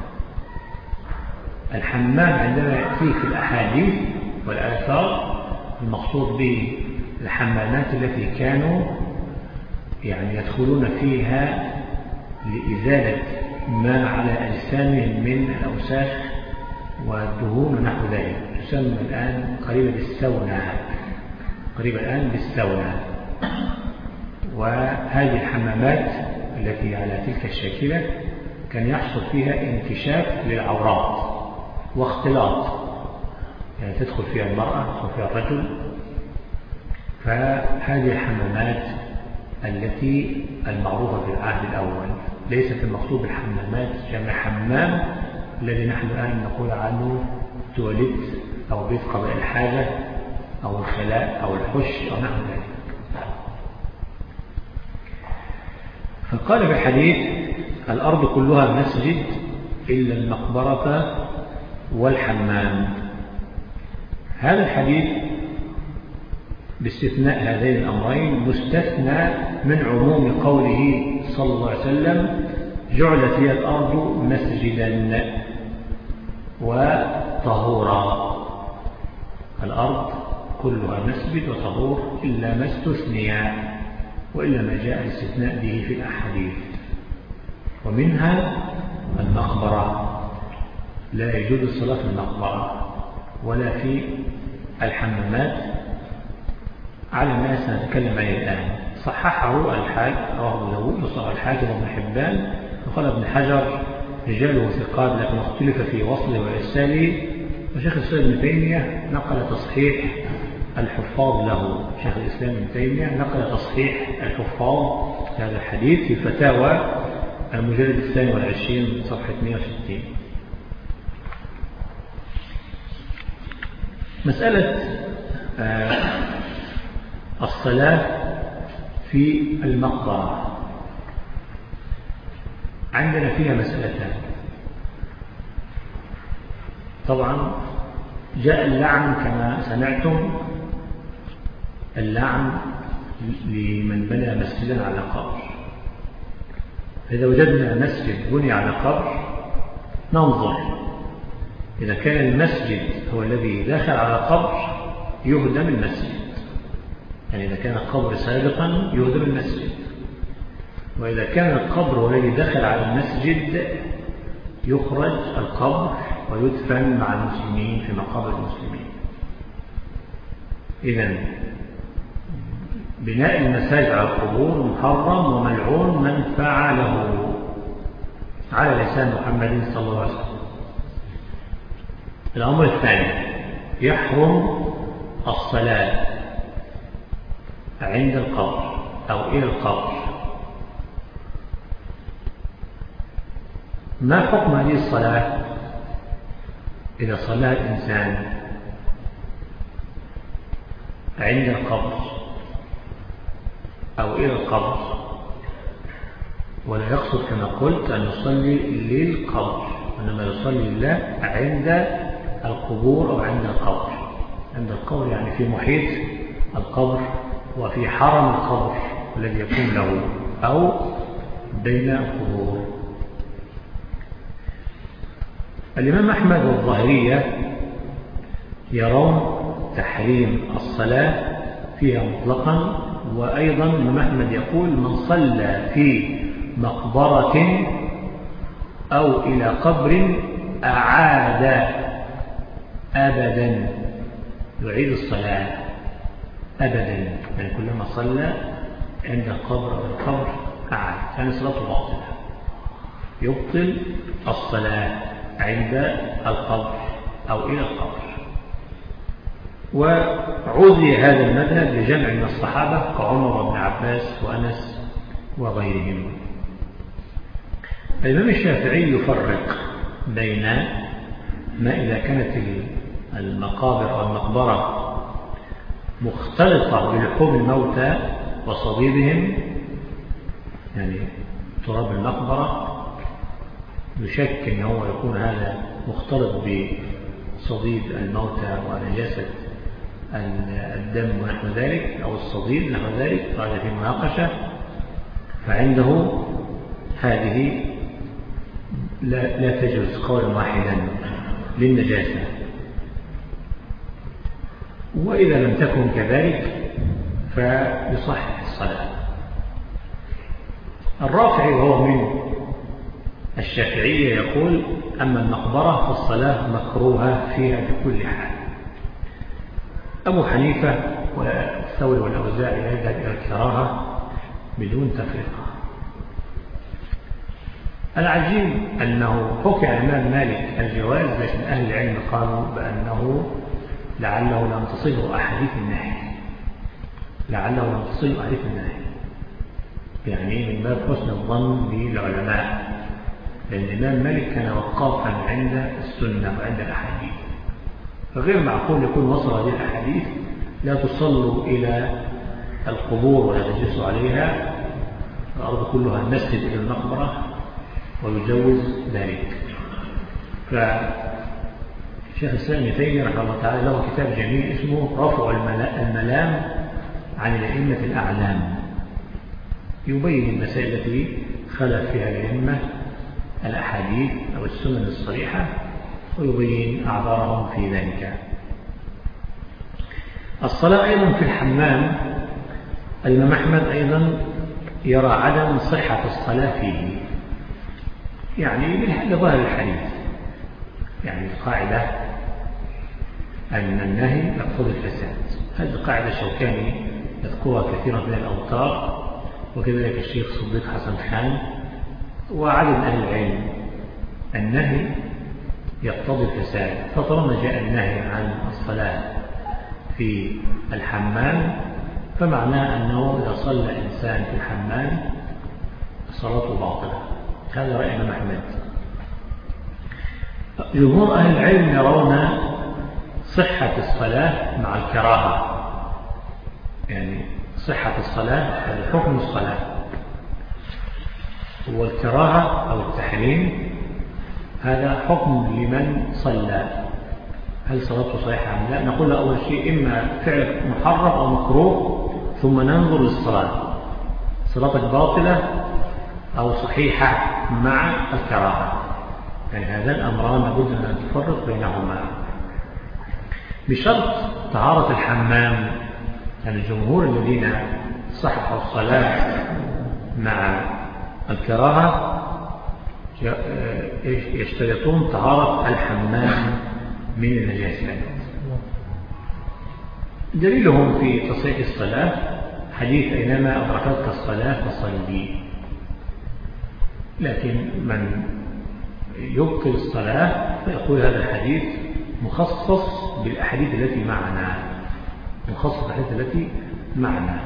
الحمام عندما يأتي في الأحاديث والآثار المقصود به الحمامات التي كانوا يعني يدخلون فيها لإزالة ما على أجسامهم من الأوساخ والدهون ونحو ذلك، تسمى الآن قريبا بالسونا، قريبا الآن بالسونا. وهذه الحمامات التي على تلك الشاكلة كان يحصل فيها انكشاف للعورات واختلاط، يعني تدخل فيها المرأة تدخل فيها الرجل. فهذه الحمامات التي المعروفة في العهد الأول، ليست المقصود بالحمامات جمع حمام الذي نحن الآن نقول عنه تواليت أو بيت قضاء الحاجة أو الخلاء أو الحش أو نحو ذلك. فقال في الحديث الأرض كلها مسجد إلا المقبرة والحمام. هذا الحديث باستثناء هذين الأمرين مستثنى من عموم قوله صلى الله عليه وسلم جعلت لي الأرض مسجدا وطهورا. الأرض كلها مسجد وطهور إلا ما استثني، وإلا ما جاء الاستثناء به في الأحاديث. ومنها المقبرة، لا يجوز الصلاة في المقبرة ولا في الحمامات على ما سنتكلم عليه الآن. صححه الحاكم رواه أبو داود وصححه الحاكم وابن حبان، وقال ابن حجر رجاله ثقات لكن اختلف في وصله وإرساله. وشيخ الإسلام ابن تيمية نقل تصحيح الحفاظ له، شيخ الإسلام ابن تيمية نقل تصحيح الحفاظ هذا الحديث في فتاوى المجلد الثاني والعشرين صفحة مئة وستين. مسألة الصلاة في المقبرة عندنا فيها مسألتان. طبعا جاء اللعن كما سمعتم، اللعن لمن بنى مسجدا على قبر. فإذا وجدنا مسجد بني على قبر ننظر، إذا كان المسجد هو الذي دخل على قبر يهدم المسجد، يعني إذا كان القبر سابقا يهدم المسجد، وإذا كان القبر هو الذي دخل على المسجد يخرج القبر ويدفن مع المسلمين في مقابر المسلمين. إذن بناء المساجد على القبور محرم وملعون من فعله على لسان محمد صلى الله عليه وسلم. الأمر الثاني، يحرم الصلاة عند القبر أو إلى القبر. ما حكم هذه الصلاة إذا صلى الإنسان عند القبر أو إلى القبر ولا يقصد كما قلت أن يصلي للقبر، إنما يصلي لله عند القبور أو عند القبر. عند القبر يعني في محيط القبر وفي حرم القبر الذي يكون له أو بين القبور. الإمام أحمد والظاهرية يرون تحريم الصلاة فيها مطلقا، وأيضا الإمام أحمد يقول من صلى في مقبرة أو إلى قبر أعاد أبدا، يعيد الصلاة أبدا، يعني كلما صلى عند القبر أو القبر أعاد، يعني صلاته باطلة، يبطل الصلاة عند القبر أو إلى القبر. وعزي هذا المذهب لجمع من الصحابة كعمر بن عباس وأنس وغيرهم. الإمام الشافعي يفرق بين ما إذا كانت المقابر أو المقبرة مختلطة بلحوم الموتى وصديدهم، يعني تراب المقبرة يشك أنه يكون هذا مختلط بصديد الموتى ونجاسة الدم ونحو ذلك أو الصديد نحو ذلك، هذا في مناقشة، فعنده هذه لا, لا تجوز قولا واحدا للنجاسة. وإذا لم تكن كذلك فيصح الصلاة. الرافعي وهو من الشافعية يقول أما المقبرة فالصلاة مكروهة فيها بكل حال. أبو حنيفة والثوري والأوزاعي يذهب إلى الكراهة بدون تفرقة. العجيب أنه حكى عن الإمام مالك الجواز، لكن أهل العلم قالوا بأنه لعله لم تصله أحاديث النهي، لعله لم تصله أحاديث النهي، يعني من باب حسن الظن بالعلماء، لأن الإمام مالك كان وقافا عند السنة وعند الأحاديث، فغير معقول يكون وصل هذه الأحاديث لا تصلوا إلى القبور ولا تجلسوا عليها، الأرض كلها المسجد إلى المقبرة، ويجوز ذلك. فشيخ الإسلام ابن تيمية رحمه الله تعالى له كتاب جميل اسمه رفع الملام عن الأئمة الأعلام، يبين المسائل التي خلف فيها الأئمة الأحاديث أو السنن الصريحة ويبين أعذارهم في ذلك. الصلاة أيضا في الحمام، الإمام أحمد أيضا يرى عدم صحة الصلاة فيه، يعني لظاهر الحديث، يعني القاعدة أن النهي يقتضي الفساد، هذه القاعدة الشوكاني يذكرها كثيرا من الأوتار، وكذلك الشيخ صديق حسن خان وعدد أهل العلم. النهي يقتضي الفساد، فطالما جاء النهي عن الصلاة في الحمام فمعناه أنه إذا صلى إنسان في الحمام صلاته باطلة. هذا رأي الإمام أحمد. جمهور أهل العلم يرون صحة الصلاة مع الكراهة، يعني صحة الصلاة هذا حكم الصلاة، والكراهة أو التحريم هذا حكم لمن صلى. هل صلاته صحيحة أم لا؟ نقول له أول شيء إما فعل محرم أو مكروه، ثم ننظر للصلاة، صلاتك باطلة أو صحيحة مع الكراهة. يعني هذان الأمران لابد أن تفرق بينهما بشرط طهارة الحمام. يعني الجمهور الذين صححوا الصلاة مع الكراهة يشترطون طهارة الحمام من النجاسات. دليلهم في تصحيح الصلاة حديث أينما أدركتك الصلاة فصلي. لكن من يبطل الصلاة فيقول هذا الحديث مخصص بالأحاديث التي معنا، مخصص بالأحاديث التي معنا.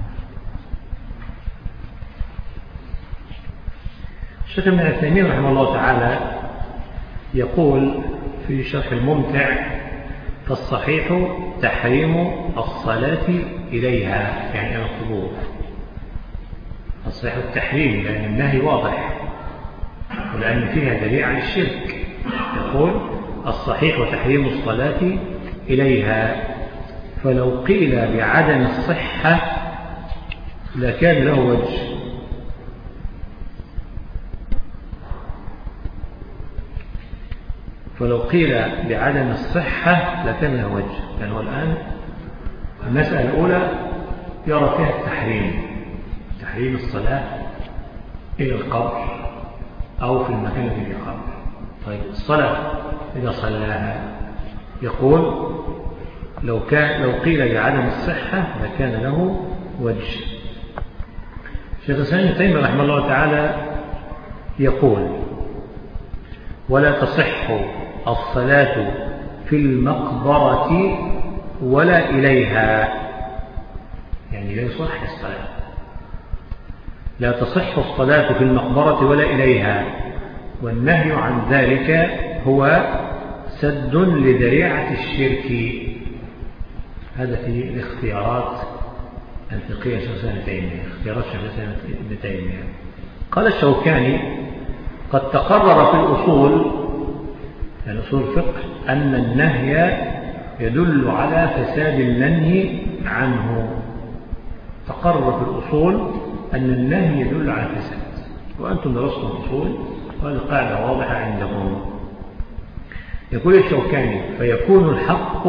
الشيخ ابن عثيمين رحمه الله تعالى يقول في شرح الممتع: فالصحيح تحريم الصلاة إليها، يعني إلى القبور. الصحيح التحريم لأن النهي واضح ولأن فيها دليل على الشرك. يقول: الصحيح تحريم الصلاة إليها، فلو قيل بعدم الصحة لكان له وجه. فلو قيل بعدم الصحة لكان له وجه، لأنه الآن المسألة الأولى يرى فيها التحريم، تحريم الصلاة إلى القبر أو في المكان الذي فيه قبر. طيب الصلاة إذا صلاها يقول لو كان لو قيل بعدم الصحة لكان له وجه. شيخ الإسلام ابن تيمية رحمه الله تعالى يقول: ولا تصح الصلاة في المقبرة ولا إليها، يعني لا يصح الصلاة، لا تصح الصلاة في المقبرة ولا إليها، والنهي عن ذلك هو سد لذريعة الشرك. هذا في الاختيارات الفقهية شيخ الإسلام ابن تيمية، اختيارات شيخ الإسلام ابن تيمية. قال الشوكاني: قد تقرر في الأصول، يعني أصول الفقه، أن النهي يدل على فساد المنهي عنه. تقرر في الأصول أن النهي يدل على فساد، وأنتم درستم الأصول وهذه قاعدة واضحة عندكم. يقول الشوكاني: فيكون الحق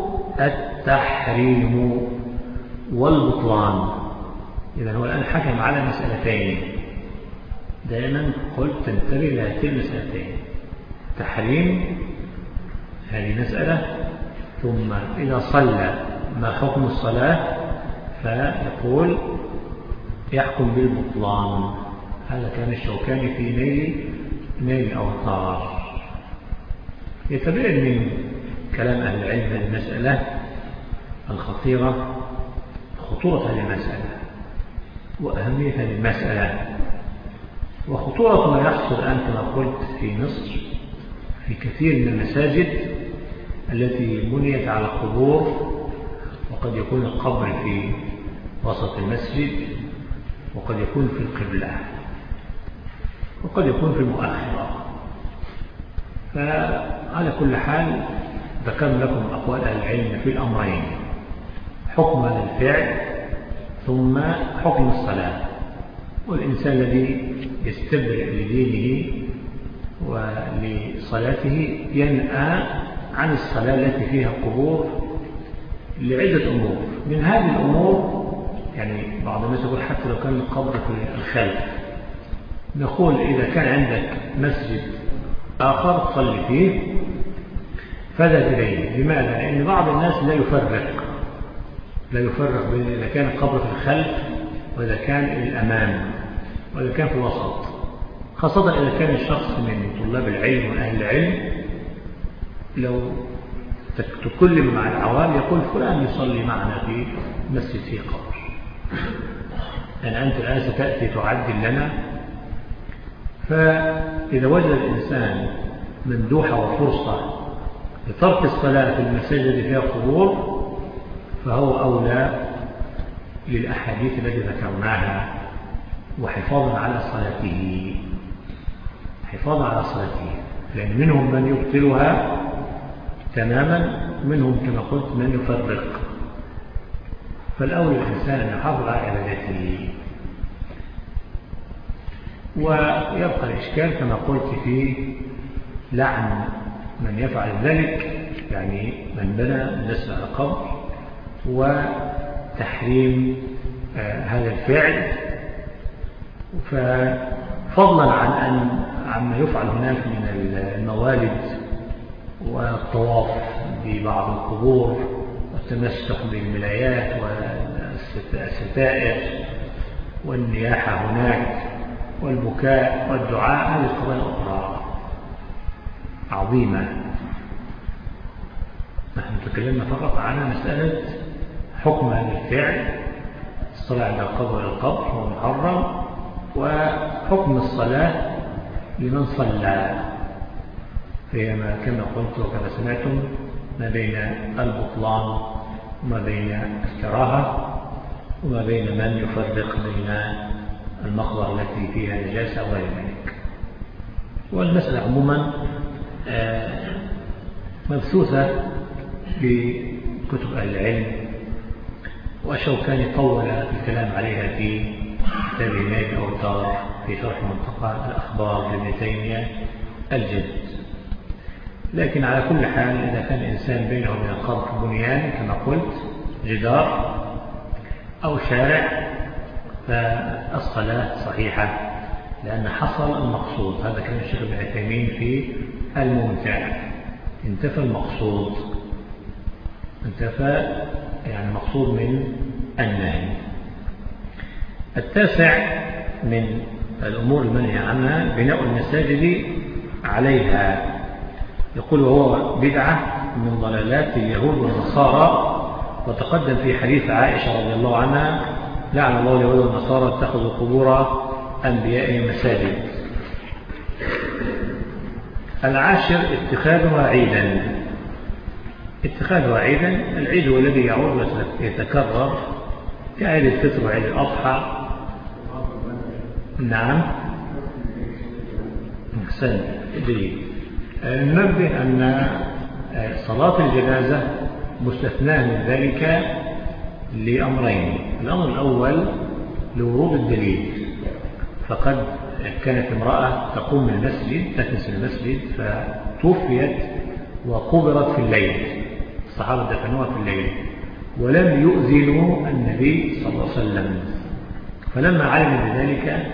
التحريم والبطلان. إذا هو الآن حكم على مسألتين، دائما قلت تنتبه لهاتين المسألتين: تحريم هذه مسألة، ثم إذا صلى ما حكم الصلاة فيقول يحكم بالبطلان. هذا كان الشوكاني في نيل نيل الأوطار. يتبين من كلام أهل العلم هذه المسألة الخطيرة، خطورة هذه المسألة وأهمية هذه المسألة، وخطورة ما يحصل الآن كما قلت في مصر في كثير من المساجد التي بنيت على قبور، وقد يكون القبر في وسط المسجد، وقد يكون في القبلة، وقد يكون في المؤخرة. فعلى كل حال ذكرنا لكم أقوال أهل العلم في الأمرين: حكم هذا الفعل ثم حكم الصلاة. والإنسان الذي يستبرئ لدينه ولصلاته ينأى عن الصلاة التي فيها قبور لعدة أمور. من هذه الأمور يعني بعض الناس يقول حتى لو كان القبر في الخلف، نقول إذا كان عندك مسجد آخر تصلي فيه فذهب إليه. لماذا؟ لأن بعض الناس لا يفرق لا يفرق بين إذا كان القبر في الخلف وإذا كان الأمام وإذا كان في الوسط، خاصة إذا كان الشخص من طلاب العلم وأهل العلم. لو تكلم مع العوام يقول فلان يصلي معنا في مسجد فيه قبر، يعني أنت الآن ستأتي تعدل لنا. فإذا وجد الإنسان مندوحة وفرصة لترك الصلاة في المساجد التي فيها قبور فهو أولى للأحاديث التي ذكرناها، وحفاظا على صلاته حفاظا على صلاته لأن منهم من يبطلها تماما، منهم كما قلت من يفرق. فالأول الإنسان أن يحافظ على عبادته. ويبقى الإشكال كما قلت في لعن من يفعل ذلك، يعني من بنى بالنسبة للقبر، وتحريم آه هذا الفعل. ففضلا عن أن عما يفعل هناك من الموالد والطواف ببعض القبور والتمسح بالملايات والستائر والنياحة هناك والبكاء والدعاء، هذه قضايا أخرى عظيمة. نحن تكلمنا فقط عن مسألة حكم هذا الفعل، الصلاة عند القبر إلى القبر هو محرم، وحكم الصلاة لمن صلى، هي ما كما قلت وكما سمعتم ما بين البطلان وما بين الكراهة وما بين من يفرق بين المقبرة التي فيها نجاسة وغير ذلك. والمسألة عموما مبثوثة في كتب أهل العلم، والشوكاني طول في الكلام عليها في كتابه نيل الأوتار في شرح منتقى الأخبار لابن تيمية الجد. لكن على كل حال إذا كان الإنسان بينه وبين القبر بنيان كما قلت، جدار أو شارع، فالصلاة صحيحة لأن حصل المقصود. هذا كان الشيخ ابن عثيمين في الممتع، انتفى المقصود، انتفى يعني المقصود من النهي. التاسع من الأمور المنهي عنها بناء المساجد عليها. يقول وهو بدعة من ضلالات اليهود والنصارى، وتقدم في حديث عائشة رضي الله عنها: لعن الله اليهود والنصارى اتخذوا قبور أنبيائهم مساجد. العاشر اتخاذها عيدا. اتخاذها عيدا، العيد هو الذي يعود ويتكرر كعيد الفطر وعيد الأضحى. نعم أحسن جيد. ننبه أن صلاة الجنازة مستثناة من ذلك لأمرين. الأمر الأول لورود الدليل، فقد كانت امرأة تقوم من المسجد تكنس المسجد فتوفيت وقبرت في الليل، الصحابة دفنوها في الليل ولم يؤذنوا النبي صلى الله عليه وسلم، فلما علم بذلك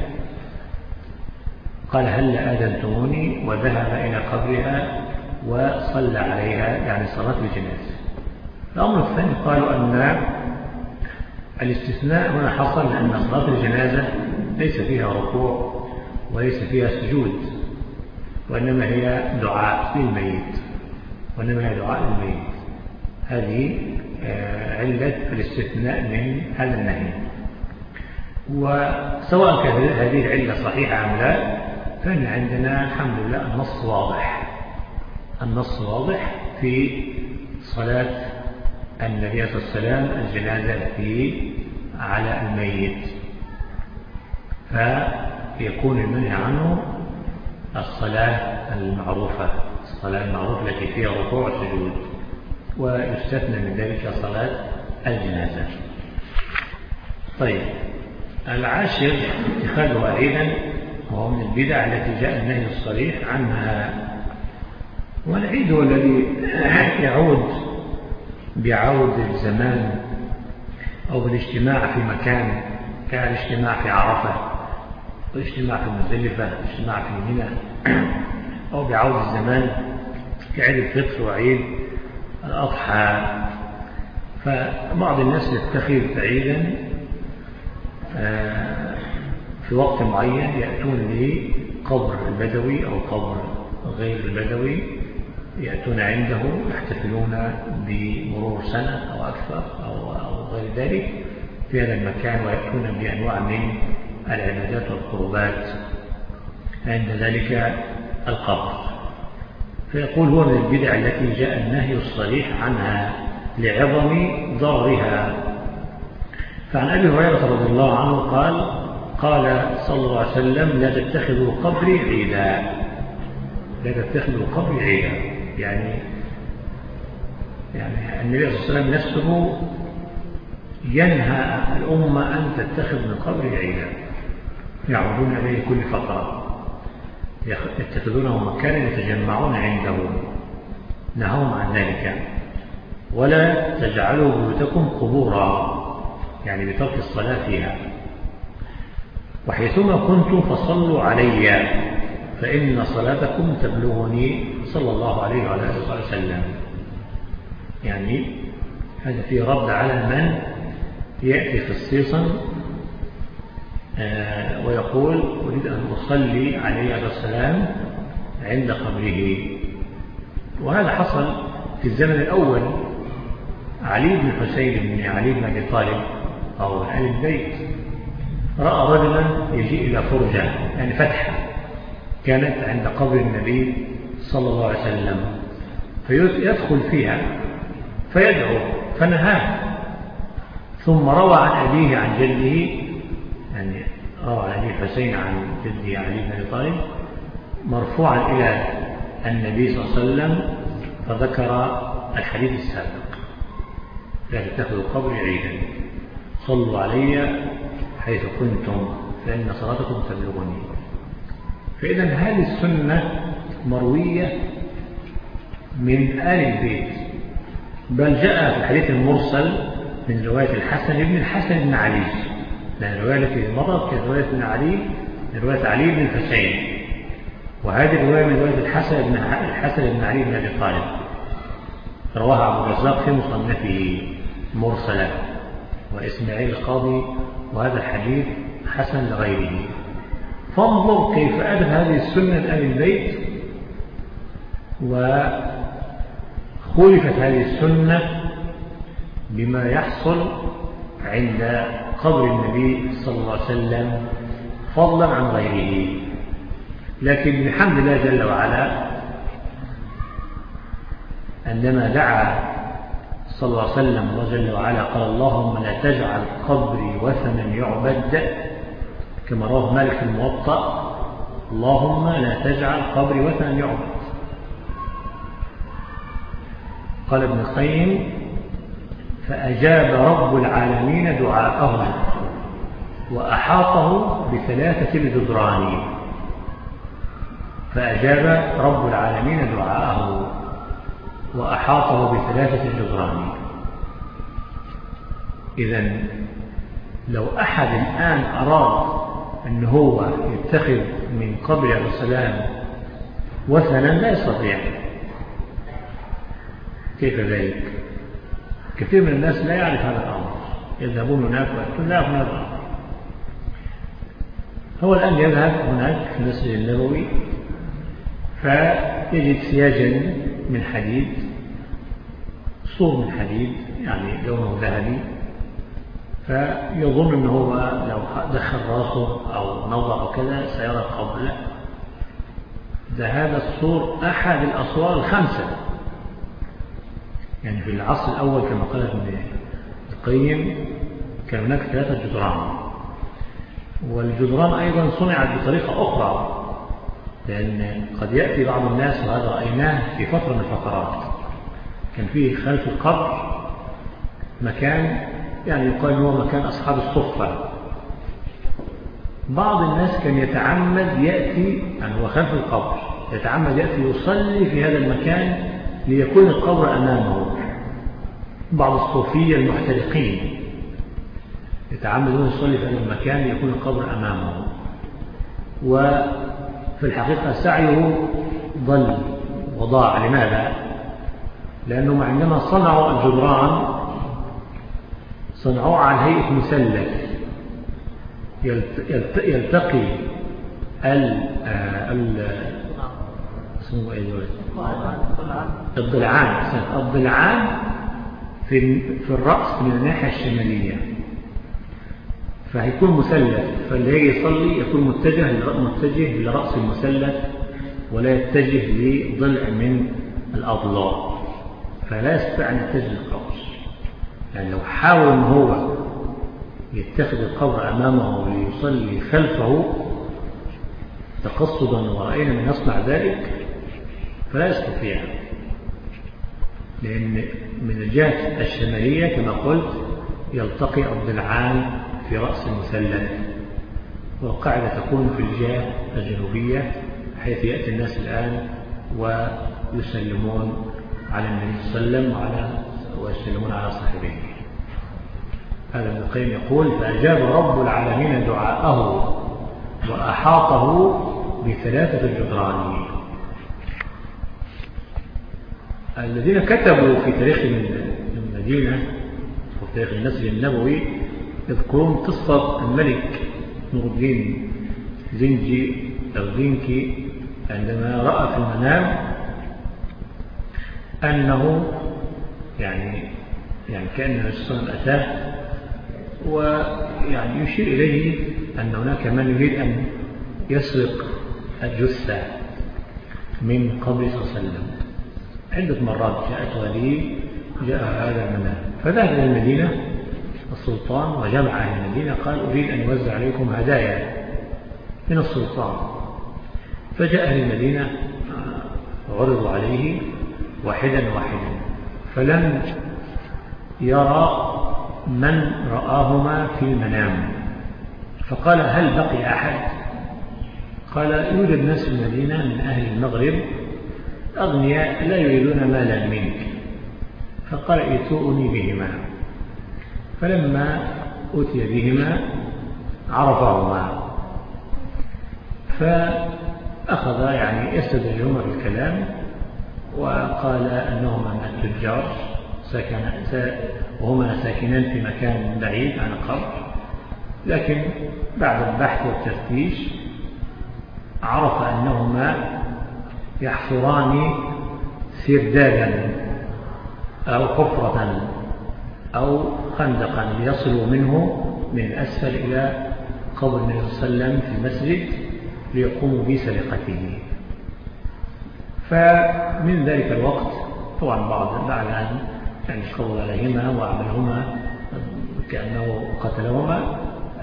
قال هل آذنتموني، وذهب إلى قبرها وصلى عليها، يعني صلاة الجنازة. الأمر الثاني قالوا أن الاستثناء هنا حصل لأن صلاة الجنازة ليس فيها ركوع وليس فيها سجود، وإنما هي دعاء للميت، وإنما هي دعاء للميت. هذه علة الاستثناء من هذا النهي. وسواء كانت هذه العلة صحيحة أم لا، فإن عندنا الحمد لله النص واضح، النص واضح في صلاة النبي صلى الله عليه وسلم الجنازة التي على الميت، فيكون المنهي عنه الصلاة المعروفة، الصلاة المعروفة التي فيها ركوع وسجود، ويستثنى من ذلك صلاة الجنازة. طيب العاشر اتخاذها عيدا، وهو من البدع التي جاء النهي الصريح عنها. والعيد هو الذي يعود بعود الزمان أو بالاجتماع في مكان، كالاجتماع في عرفة، والاجتماع في مزدلفة، والاجتماع في منى، أو بعود الزمان كعيد الفطر وعيد الأضحى. فبعض الناس يتخذ عيدا في وقت معين، يأتون لقبر البدوي أو قبر غير البدوي، يأتون عنده يحتفلون بمرور سنة أو أكثر أو, أو غير ذلك في هذا المكان، ويأتون بأنواع من العبادات والقربات عند ذلك القبر. فيقول هو من البدع التي جاء النهي الصريح عنها لعظم ضررها. فعن أبي هريرة رضي الله عنه قال قال صلى الله عليه وسلم لا تتخذوا قبري عيدا، لا تتخذوا قبري عيدا، يعني يعني النبي صلى الله عليه وسلم نفسه ينهى الأمة أن تتخذ من قبر عيدا يعودون إليه كل فترة، يتخذونه مكانا يتجمعون عنده، نهاهم عن ذلك. ولا تجعلوا بيوتكم قبورا، يعني بترك الصلاة فيها. وحيثما كنتم فصلوا علي فإن صلاتكم تبلغني صلى الله عليه وعلى آله وسلم. يعني هذا فيه رد على من يأتي خصيصا آه ويقول أريد أن أصلي عليه عليه السلام عند قبره. وهذا حصل في الزمن الأول. علي بن حسين بن علي بن أبي طالب أو آل البيت رأى رجلا يجيء إلى فرجة، يعني فتحة كانت عند قبر النبي صلى الله عليه وسلم، فيدخل فيها فيدعو فنهاه. ثم روى عن أبيه عن جده، يعني روى عن أبي الحسين عن جده علي بن أبي طالب مرفوعا إلى النبي صلى الله عليه وسلم، فذكر الحديث السابق: لا تتخذوا قبري عيدا، صلوا علي حيث كنتم فإن صلاتكم تبلغني. فإذا هذه السنة مروية من آل البيت، بل جاء في الحديث المرسل من رواية الحسن بن الحسن بن علي، لأن الرواية التي مرت كانت رواية ابن علي من رواية علي بن الحسين، وهذه الرواية من رواية الحسن بن الحسن بن علي بن أبي طالب، رواها أبو الرزاق في مصنفه مرسلا وإسماعيل القاضي، وهذا الحديث حسن لغيره. فانظر كيف أدب هذه السنة لآل البيت، وخلفت هذه السنة بما يحصل عند قبر النبي صلى الله عليه وسلم فضلا عن غيره. لكن بحمد الله جل وعلا عندما دعا صلى الله عليه وسلم الله جل وعلا قال: اللهم لا تجعل قبري وثنا يعبد، كما رواه مالك في الموطأ: اللهم لا تجعل قبري وثنا يعبد. قال ابن القيم: فأجاب رب العالمين دعاءه وأحاطه بثلاثة الجدران. فأجاب رب العالمين دعاءه وأحاطه بثلاثة الجدران. إذن لو أحد الآن أراد أن هو يتخذ من قبر عليه السلام وثنا لا يستطيع. كيف ذلك؟ كثير من الناس لا يعرف هذا الأمر، يذهبون هناك ويقولون لا هناك. هو الآن يذهب هناك في المسجد النبوي فيجد سياجا من حديد، سور من حديد يعني لونه ذهبي، فيظن أنه هو لو دخل راسه أو نظر أو كذا سيرى القبر. لا، ده هذا السور أحد الأسوار الخمسة. يعني في العصر الأول كما قال ابن القيم كان هناك ثلاثة جدران، والجدران أيضا صنعت بطريقة أخرى، لأن قد يأتي بعض الناس، وهذا رأيناه في فترة من الفترات، كان فيه خلف القبر مكان يعني يقال هو مكان أصحاب الصفة. بعض الناس كان يتعمد يأتي، يعني هو خلف القبر يتعمد يأتي يصلي في هذا المكان ليكون القبر أمامه. بعض الصوفية المحترقين يتعمدون يصلي في هذا المكان ليكون القبر أمامه، وفي الحقيقة سعيه ضل وضاع. لماذا؟ لأنهم عندما صنعوا الجدران صنعوه على هيئة مثلث يلتقي ال ال اسمه ايه الضلعان الضلعان في في الرأس من الناحية الشمالية، فهيكون مثلث، فاللي يجي يصلي يكون متجه متجه لرأس المثلث ولا يتجه لضلع من الأضلاع، فلا يستطيع أن يتجه للقبر. يعني لو حاول أن هو يتخذ القبر أمامه وليصلي خلفه تقصدا ورأينا من يصنع ذلك فلا يستطيع. لأن من الجهة الشمالية كما قلت يلتقي الضلعان في رأس المثلث، والقاعدة تكون في الجهة الجنوبية، حيث يأتي الناس الآن ويسلمون على النبي صلى الله عليه وسلم وعلى ويسلمون على صاحبه. هذا ابن القيم يقول: فأجاب رب العالمين دعاءه وأحاطه بثلاثة الجدران. الذين كتبوا في تاريخ المدينة وفي تاريخ المسجد النبوي يذكرون قصة الملك نور الدين زنجي أو زنكي عندما رأى في المنام أنه يعني يعني كأن الشيطان أتاه ويعني يشير إليه أن هناك من يريد أن يسرق الجثة من قبر صلى الله عليه وسلم. عدة مرات جاءت ولي جاء هذا المنام، فذهب إلى المدينة السلطان وجمع أهل المدينة، قال: أريد أن يوزع عليكم هدايا من السلطان. فجاء أهل المدينة عرضوا عليه واحدا واحدا، فلم يرى من رآهما في المنام، فقال: هل بقي أحد؟ قال: يوجد ناس في المدينة من أهل المغرب أغنياء لا يريدون مالا منك. فقال: ائتوني بهما. فلما أتي بهما عرفهما، فأخذ يعني يستدرجهما بالكلام، وقال أنهما من التجار ساكن وهما ساكنان في مكان بعيد عن القبر، لكن بعد البحث والتفتيش عرف أنهما يحفران سردابا أو حفرة أو خندقا ليصلوا منه من الأسفل إلى قبر النبي صلى الله عليه وسلم في المسجد ليقوموا بسرقته. فمن ذلك الوقت طبعا بعد بعد أن يعني قبض عليهما وعملهما كأنه قتلهما،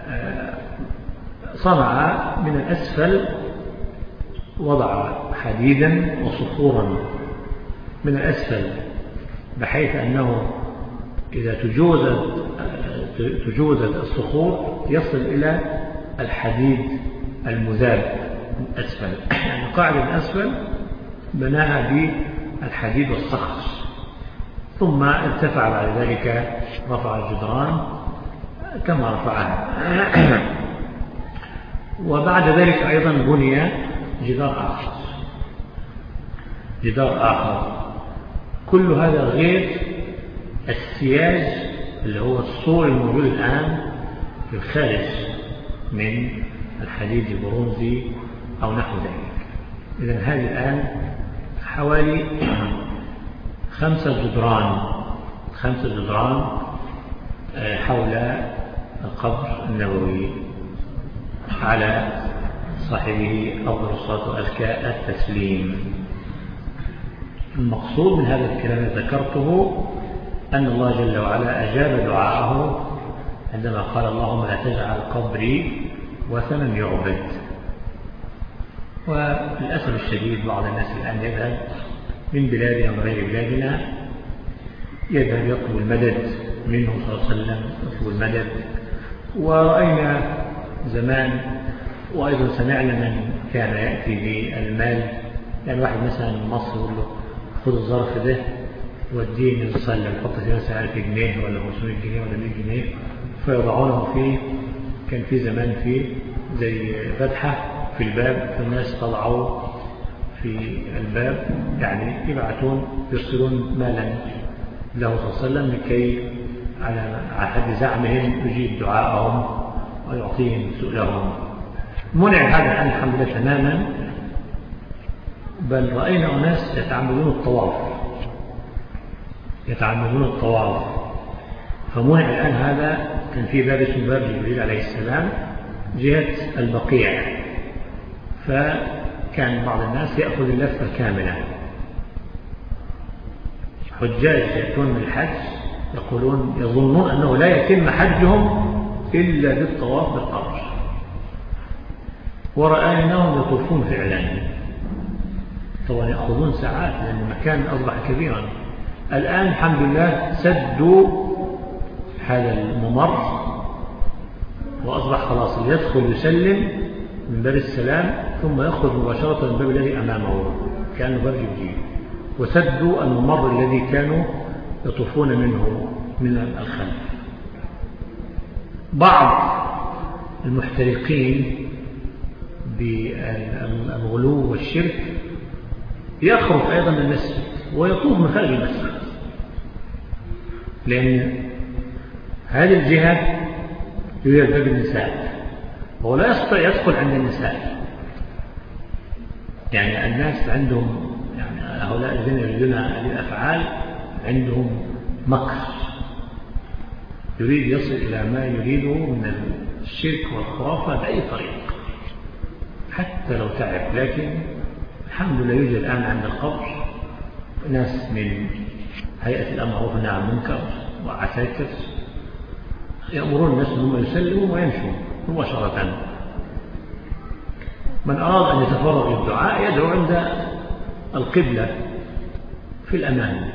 صنع من الأسفل، وضع حديدا وصخورا من الأسفل، بحيث أنه إذا تجوزت تجوزت الصخور يصل إلى الحديد المذاب من أسفل. يعني قاعدة من أسفل بناها بالحديد والصخر، ثم ارتفع بعد ذلك، رفع الجدران كما رفعها. وبعد ذلك أيضا بني جدار آخر جدار آخر كل هذا غير السياج اللي هو السور الموجود الآن في الخارج من الحديد البرونزي أو نحو ذلك. إذن هذه الآن حوالي خمسة جدران خمسة جدران حول القبر النبوي على صاحبه أفضل الصلاة وأزكى التسليم. المقصود من هذا الكلام الذي ذكرته أن الله جل وعلا أجاب دعاءه عندما قال: اللهم لا تجعل قبري وثنا يعبد. وللأسف الشديد بعض الناس الآن يذهب من بلادنا وغير بلادنا، يذهب يطلب المدد منه صلى الله عليه وسلم، يطلب المدد. ورأينا زمان وأيضا سمعنا من كان يأتي بالمال، يعني واحد مثلا من مصر يقول له: خذ الظرف ده وديه النبي صلى الله عليه وسلم، حط فيه مثلا ألف جنيه ولا خمسمائة جنيه ولا مائة جنيه، فيضعونه فيه. كان في زمان فيه زي فتحة في الباب، فالناس طلعوا في الباب يعني يبعثون يرسلون مالا له صلى الله عليه وسلم لكي على حد زعمهم يجيب دعاءهم ويعطيهم سؤلهم. منع هذا الآن الحمد لله تماما، بل رأينا أناس يتعمدون الطواف يتعمدون الطواف فمنع الآن هذا. كان في باب اسمه باب جبريل عليه السلام جهة البقيع، فكان بعض الناس يأخذ اللفة كاملة. حجاج يأتون من الحج يقولون يظنون أنه لا يتم حجهم إلا بالطواف بالقبر، ورأيناهم يطوفون فعلا. طبعا يأخذون ساعات لأن المكان أصبح كبيرا، الآن الحمد لله سدوا هذا الممر، وأصبح خلاص اللي يدخل يسلم من باب السلام ثم يخرج مباشرة من باب الذي أمامه كأنه باب جديد، وسدوا الممر الذي كانوا يطوفون منه من الخلف. بعض المحترقين بالغلو والشرك يخرج أيضا من المسجد ويطوف من خارج المسجد، لأن هذه الجهة هي باب النساء، وهو لا يستطيع يدخل عند النساء. يعني الناس عندهم، يعني هؤلاء الذين يريدون هذه الأفعال عندهم مكر، يريد يصل إلى ما يريده من الشرك والخرافة بأي طريق حتى لو تعب. لكن الحمد لله يوجد الآن عند القبر ناس من هيئة الأمر بالمعروف والنهي عن المنكر وعساكر يأمرون الناس أنهم يسلموا ويمشوا مباشرة. من أراد أن يتفرغ للدعاء يدعو عند القبلة في الأمان.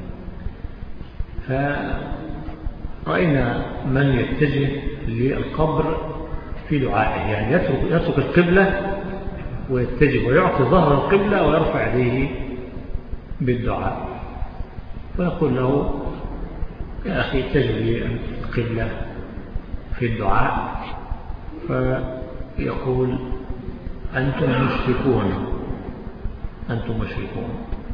فرأينا من يتجه للقبر في دعائه، يعني يترك, يترك القبلة ويتجه ويعطي ظهر القبلة ويرفع يديه بالدعاء، ويقول له يا أخي اتجه للقبلة في الدعاء، فيقول أنتم مشركون أنتم مشركون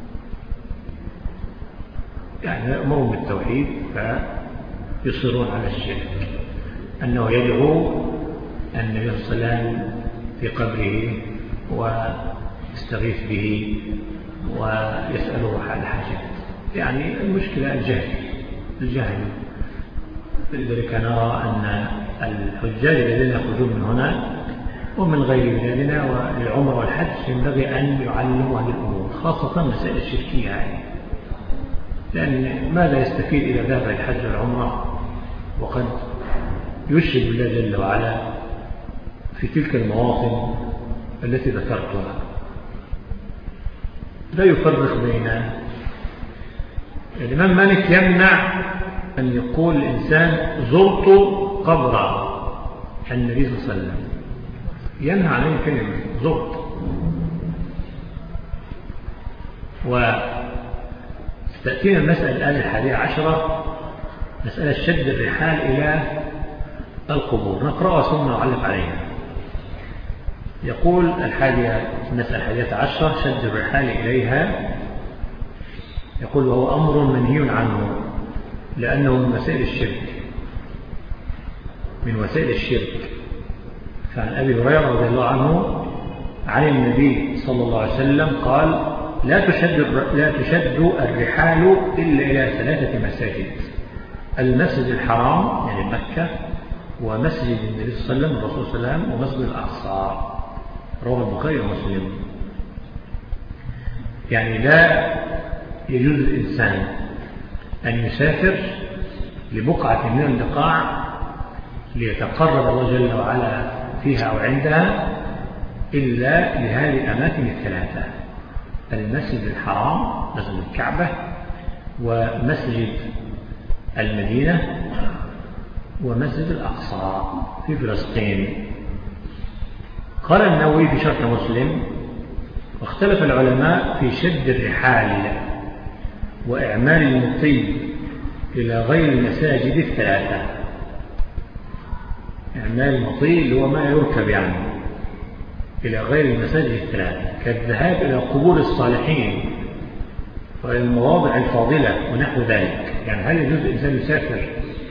يعني يأمرون بالتوحيد فيصرون على الشرك، أنه يدعو النبي صلى الله عليه وسلم في قبره ويستغيث به ويسأله حال حاجات. يعني المشكلة الجهل الجهل لذلك نرى أن الحجاج الذين يخرجون من هنا ومن غير بلادنا وللعمر والحج ينبغي أن يعلموا هذه الأمور، خاصة مسائل الشركية يعني. لأن ماذا يستفيد إذا ذهب الحج والعمرة وقد يشرك بالله جل وعلا في تلك المواطن التي ذكرتها؟ لا يفرق بين الإمام مالك يمنع أن يقول الإنسان زرت قبر النبي صلى الله عليه وسلم، ينهى عن هذه الكلمة زرت. وستأتينا المسألة الآن الحادية عشرة، مسألة شد الرحال إلى القبور، نقرأها ثم نعلق عليها. يقول الحادية المسألة الحادية عشرة شد الرحال إليها، يقول وهو أمر منهي عنه لأنه من وسائل الشرك من وسائل الشرك فعن أبي هريرة رضي الله عنه عن النبي صلى الله عليه وسلم قال لا تشد, لا تشد الرحال إلا إلى ثلاثة مساجد: المسجد الحرام يعني مكة، ومسجد النبي صلى الله عليه وسلم الرسول صلى الله عليه وسلم، ومسجد الأقصى. رواه البخاري ومسلم. يعني لا يجوز الإنسان أن يسافر لبقعة من البقاع ليتقرب الله جل وعلا فيها أو عندها إلا لهذه الأماكن الثلاثة: المسجد الحرام مسجد الكعبة، ومسجد المدينة، ومسجد الأقصى في فلسطين. قال النووي في شرح مسلم: واختلف العلماء في شد الرحال وإعمال المطي إلى غير المساجد الثلاثة. إعمال المطي اللي هو ما يركب يعني إلى غير المساجد الثلاثة، كالذهاب إلى قبور الصالحين والمواضع الفاضلة ونحو ذلك. يعني هل يجوز الإنسان يسافر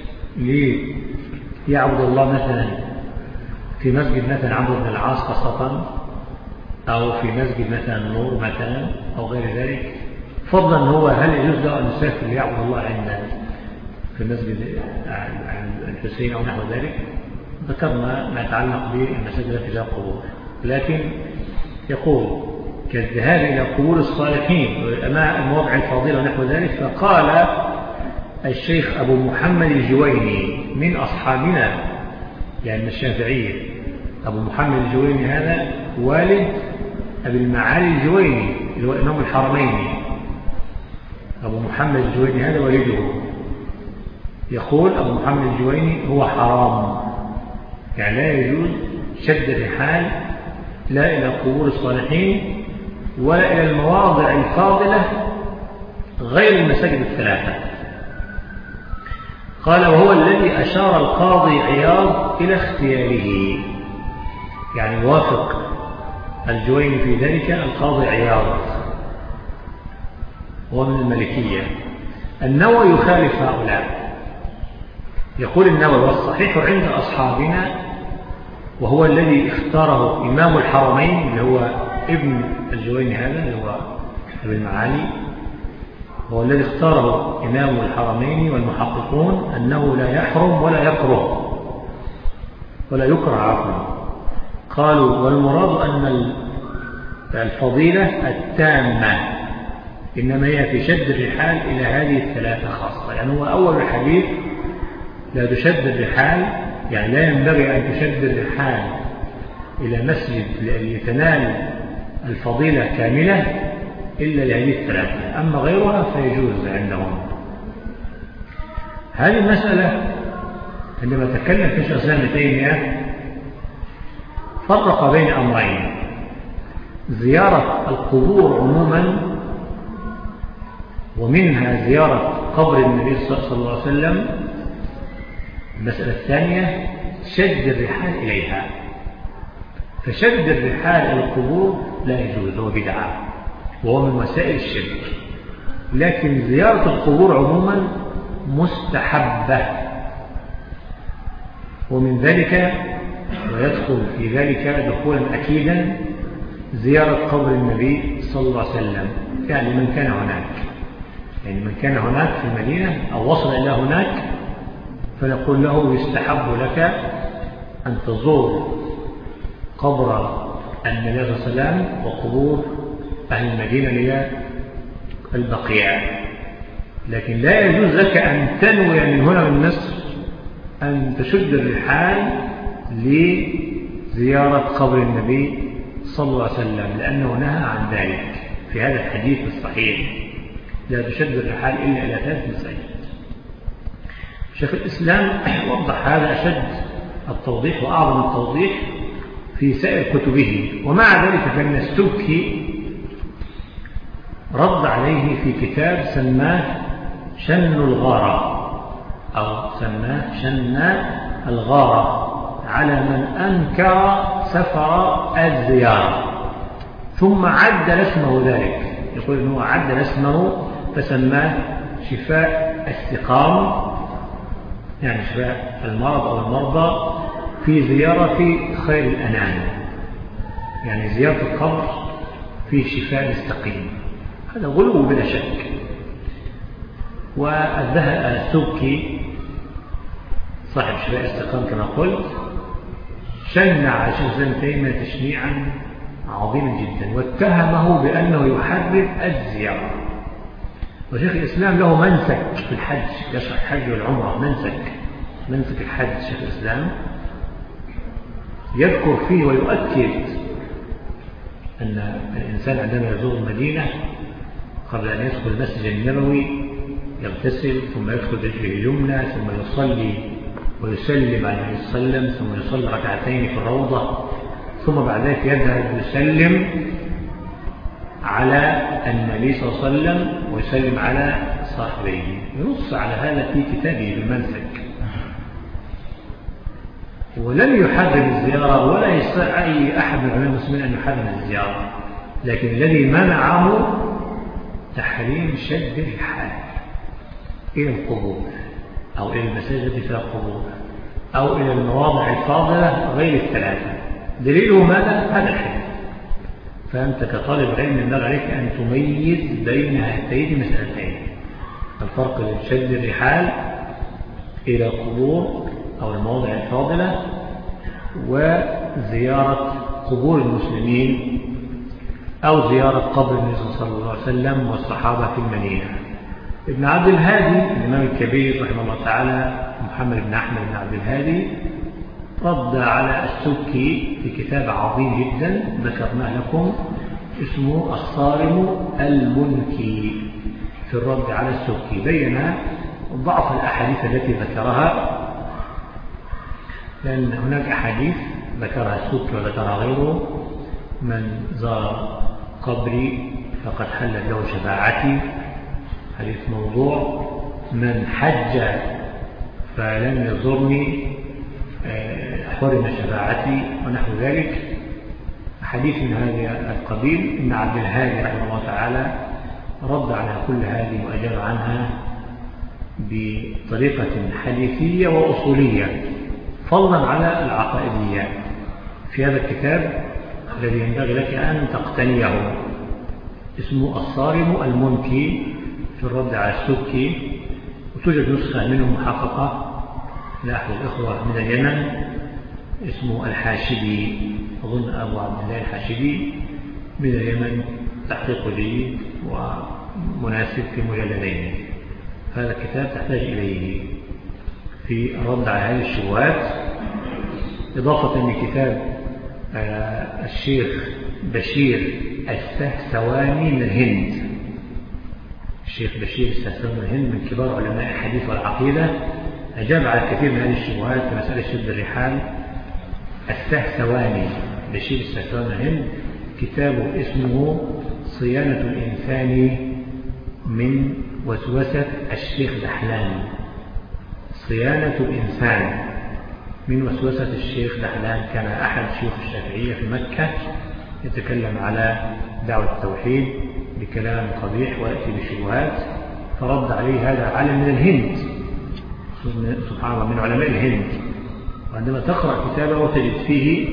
ليعبد الله مثلا في مسجد مثلا عمرو بن العاص خاصة، أو في مسجد مثلا النور مثلا أو غير ذلك، فضلا هو هل يجوز له أن يسافر ليعبد الله عند في مسجد الحسين أو نحو ذلك؟ ذكرنا ما يتعلق بالمساجد التي لها قبور. لكن يقول كالذهاب إلى قبور الصالحين والمواضع الفاضلة ونحو ذلك. فقال الشيخ أبو محمد الجويني من أصحابنا، يعني الشافعية، أبو محمد الجويني هذا والد أبي المعالي الجويني اللي هو إمام الحرمين، أبو محمد الجويني هذا والده، يقول أبو محمد الجويني هو حرام، يعني لا يجوز شد الرحال لا إلى قبور الصالحين ولا إلى المواضع الفاضلة غير المساجد الثلاثة. قال وهو الذي أشار القاضي عياض إلى اختياره، يعني وافق الجويني في ذلك القاضي عياض ومن المالكية. النووي يخالف هؤلاء، يقول النووي والصحيح عند أصحابنا، وهو الذي اختاره إمام الحرمين اللي هو ابن الجويني هذا اللي هو ابن المعالي، هو الذي اختاره إمام الحرمين والمحققون أنه لا يحرم ولا يكره ولا يكره عفوا. قالوا والمراد أن الفضيلة التامة إنما هي في شد الرحال إلى هذه الثلاثة خاصة، يعني هو أول الحديث لا تشد الرحال، يعني لا ينبغي أن تشد الرحال إلى مسجد لتنال الفضيلة كاملة إلا لهذه الثلاثة، أما غيرها فيجوز عندهم. هذه المسألة عندما تكلم في شيخ الإسلام ابن تيمية فرق بين أمرين: زيارة القبور عموما، ومنها زيارة قبر النبي صلى الله عليه وسلم. المسألة الثانية شد الرحال إليها، فشد الرحال إلى القبور لا يجوز، هو بدعة وهو من وسائل الشرك، لكن زيارة القبور عموما مستحبة، ومن ذلك ويدخل في ذلك دخولا أكيدا زيارة قبر النبي صلى الله عليه وسلم، يعني من كان هناك، يعني من كان هناك في المدينة أو وصل إلى هناك فنقول له يستحب لك أن تزور قبر النبي صلى الله عليه وسلم وقبور أهل المدينة لها البقيع، لكن لا يجوز لك أن تنوي من هنا من مصر أن تشد الرحال لزيارة قبر النبي صلى الله عليه وسلم، لأنه نهى عن ذلك في هذا الحديث الصحيح: لا تشد الرحال إلا إلى ثلاث مساجد. شيخ الإسلام وضح هذا أشد التوضيح وأعظم التوضيح في سائر كتبه، ومع ذلك فإن السبكي رد عليه في كتاب سماه شن الغارة، أو سماه شن الغارة، على من أنكر سفر الزيارة، ثم عدل اسمه ذلك، يقول أنه عدل اسمه فسماه شفاء السقام، يعني شفاء المرض أو المرضى في زيارة خير الأنام، يعني زيارة القبر في شفاء السقيم. هذا غلو بلا شك. والذهب السبكي صاحب شفاء السقام كما قلت شنع شيخ الإسلام ابن تيمية تشنيعا عظيما جدا، واتهمه بأنه يحرم الزيارة. وشيخ الإسلام له منسك في الحج، يشرح الحج والعمرة، منسك منسك الحج شيخ الإسلام يذكر فيه ويؤكد أن الإنسان عندما يزور المدينة قبل أن يدخل المسجد النبوي يغتسل، ثم يدخل برجله اليمنى، ثم يصلي ويسلم على النبي صلى الله عليه وسلم، ثم يصلي ركعتين في الروضة، ثم بعد ذلك يذهب يسلم على النبي صلى الله عليه وسلم ويسلم على صاحبيه. ينص على هذا في كتابه بالمنسك، ولم يحرم الزيارة ولا يستطيع أي أحد من علماء المسلمين أن يحرم الزيارة، لكن الذي منعه تحريم شد الرحال إلى القبور أو إلى المساجد في القبور أو إلى المواضع الفاضلة غير الثلاثة. دليله ماذا؟ هذا الحديث. فأنت كطالب علم ينبغي عليك أن تميز بين هاتين المسألتين: الفرق بين شد الرحال إلى القبور أو المواضع الفاضلة وزيارة قبور المسلمين أو زيارة قبر النبي صلى الله عليه وسلم والصحابة في المدينة. ابن عبد الهادي الإمام الكبير رحمه الله تعالى محمد بن أحمد بن عبد الهادي رد على السبكي في كتاب عظيم جدا ذكرناه لكم اسمه الصارم المنكي في الرد على السبكي، بين ضعف الأحاديث التي ذكرها، لأن هناك أحاديث ذكرها السبكي وذكرها غيره: من زار قبري فقد حلت له شفاعتي، حديث موضوع. من حج فلم يزرني حرم شفاعتي، ونحو ذلك. حديث من هذا القبيل. ابن عبد الهادي رحمه الله تعالى رد على كل هذه وأجاب عنها بطريقة حديثية وأصولية، فضلا على العقائدية، في هذا الكتاب الذي ينبغي لك أن تقتنيه، اسمه الصارم المنكي في الرد على السبكي، وتوجد نسخة منه محققة لأحد الإخوة من اليمن اسمه الحاشدي، أظن أبو عبد الله الحاشدي من اليمن، تحقيق جيد ومناسب في مجلدين. هذا الكتاب تحتاج إليه في الرد على هذه الشبهات، إضافة لكتاب الشيخ بشير السهسواني من الهند. الشيخ بشير السهسواني من الهند من كبار علماء الحديث والعقيدة، أجاب على الكثير من هذه الشبهات في مسألة شد الرحال. السهسواني بشير السهسواني من الهند كتابه اسمه صيانة الإنسان من وسوسة الشيخ دحلان. صيانة الإنسان من وسوسة الشيخ دحلان، كان أحد شيوخ الشافعية في مكة يتكلم على دعوة التوحيد بكلام قبيح ويأتي بشبهات، فرد عليه هذا عالم من الهند سبحان الله، من علماء الهند. وعندما تقرأ كتابه وتجد فيه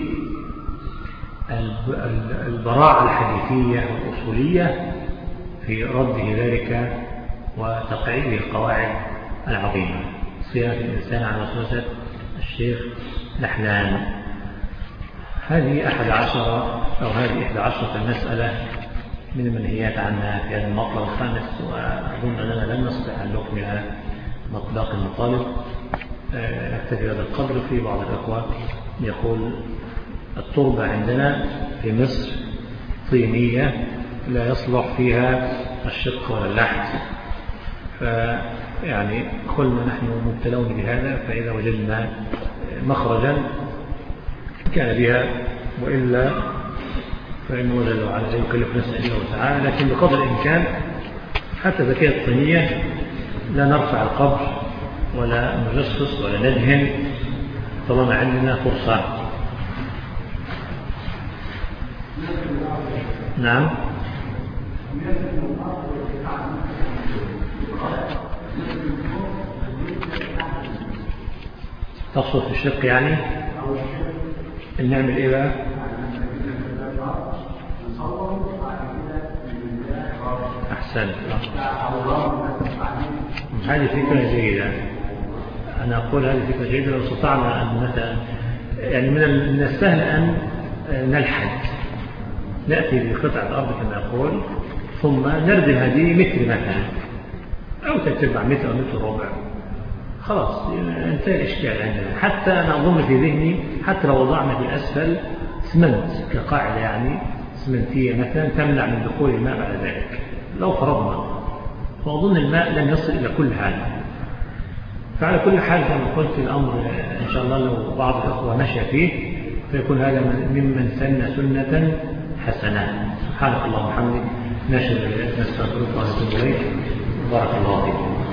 البراعة الحديثية والأصولية في رده ذلك وتقعيده القواعد العظيمة. صيانة الإنسان عن وسوسة الشيخ دحلان. هذه أحد عشر أو هذه إحدى عشرة مسألة من المنهيات عنها في هذا المطلب الخامس، وأظن أننا لن نستطيع أن نكمل مطلق المطالب، نكتفي هذا القدر. في بعض الأخوة يقول: التربة عندنا في مصر طينية لا يصلح فيها الشق ولا اللحد، فيعني قلنا نحن مبتلون بهذا، فإذا وجدنا مخرجا كان بها، وإلا فإنه جل وعلا لا يكلف نفسا إلا وسعها. لكن بقدر الإمكان حتى إذا كانت طينية لا نرفع القبر ولا نجصص ولا ندهن طالما عندنا فرصة. نعم. تقصد في الشق يعني نعمل إيه بقى؟ أحسن. هذه فكرة جيدة، أنا أقول هذه فكرة جيدة. لو استطعنا أن مثلا يعني من السهل أن نلحد، نأتي بقطعة الأرض كما يقول، ثم نردم هذه متر مثلا أو تتبع متر أو متر ربع، خلاص انتهى الإشكال عندنا. حتى أنا أظن في ذهني حتى لو وضعنا في أسفل سمنت كقاعدة، يعني سمنتية مثلا تمنع من دخول الماء بعد ذلك، لو فرضنا، فأظن الماء لن يصل إلى كل هذا. فعلى كل حال كما قلت الأمر إن شاء الله لو بعض الأخوة مشى فيه فيكون هذا ممن سن سنة حسنة. سبحانك اللهم وبحمدك، نشهد أن لا إله إلا أنت، نستغفرك ونتوب إليك. بارك الله فيك.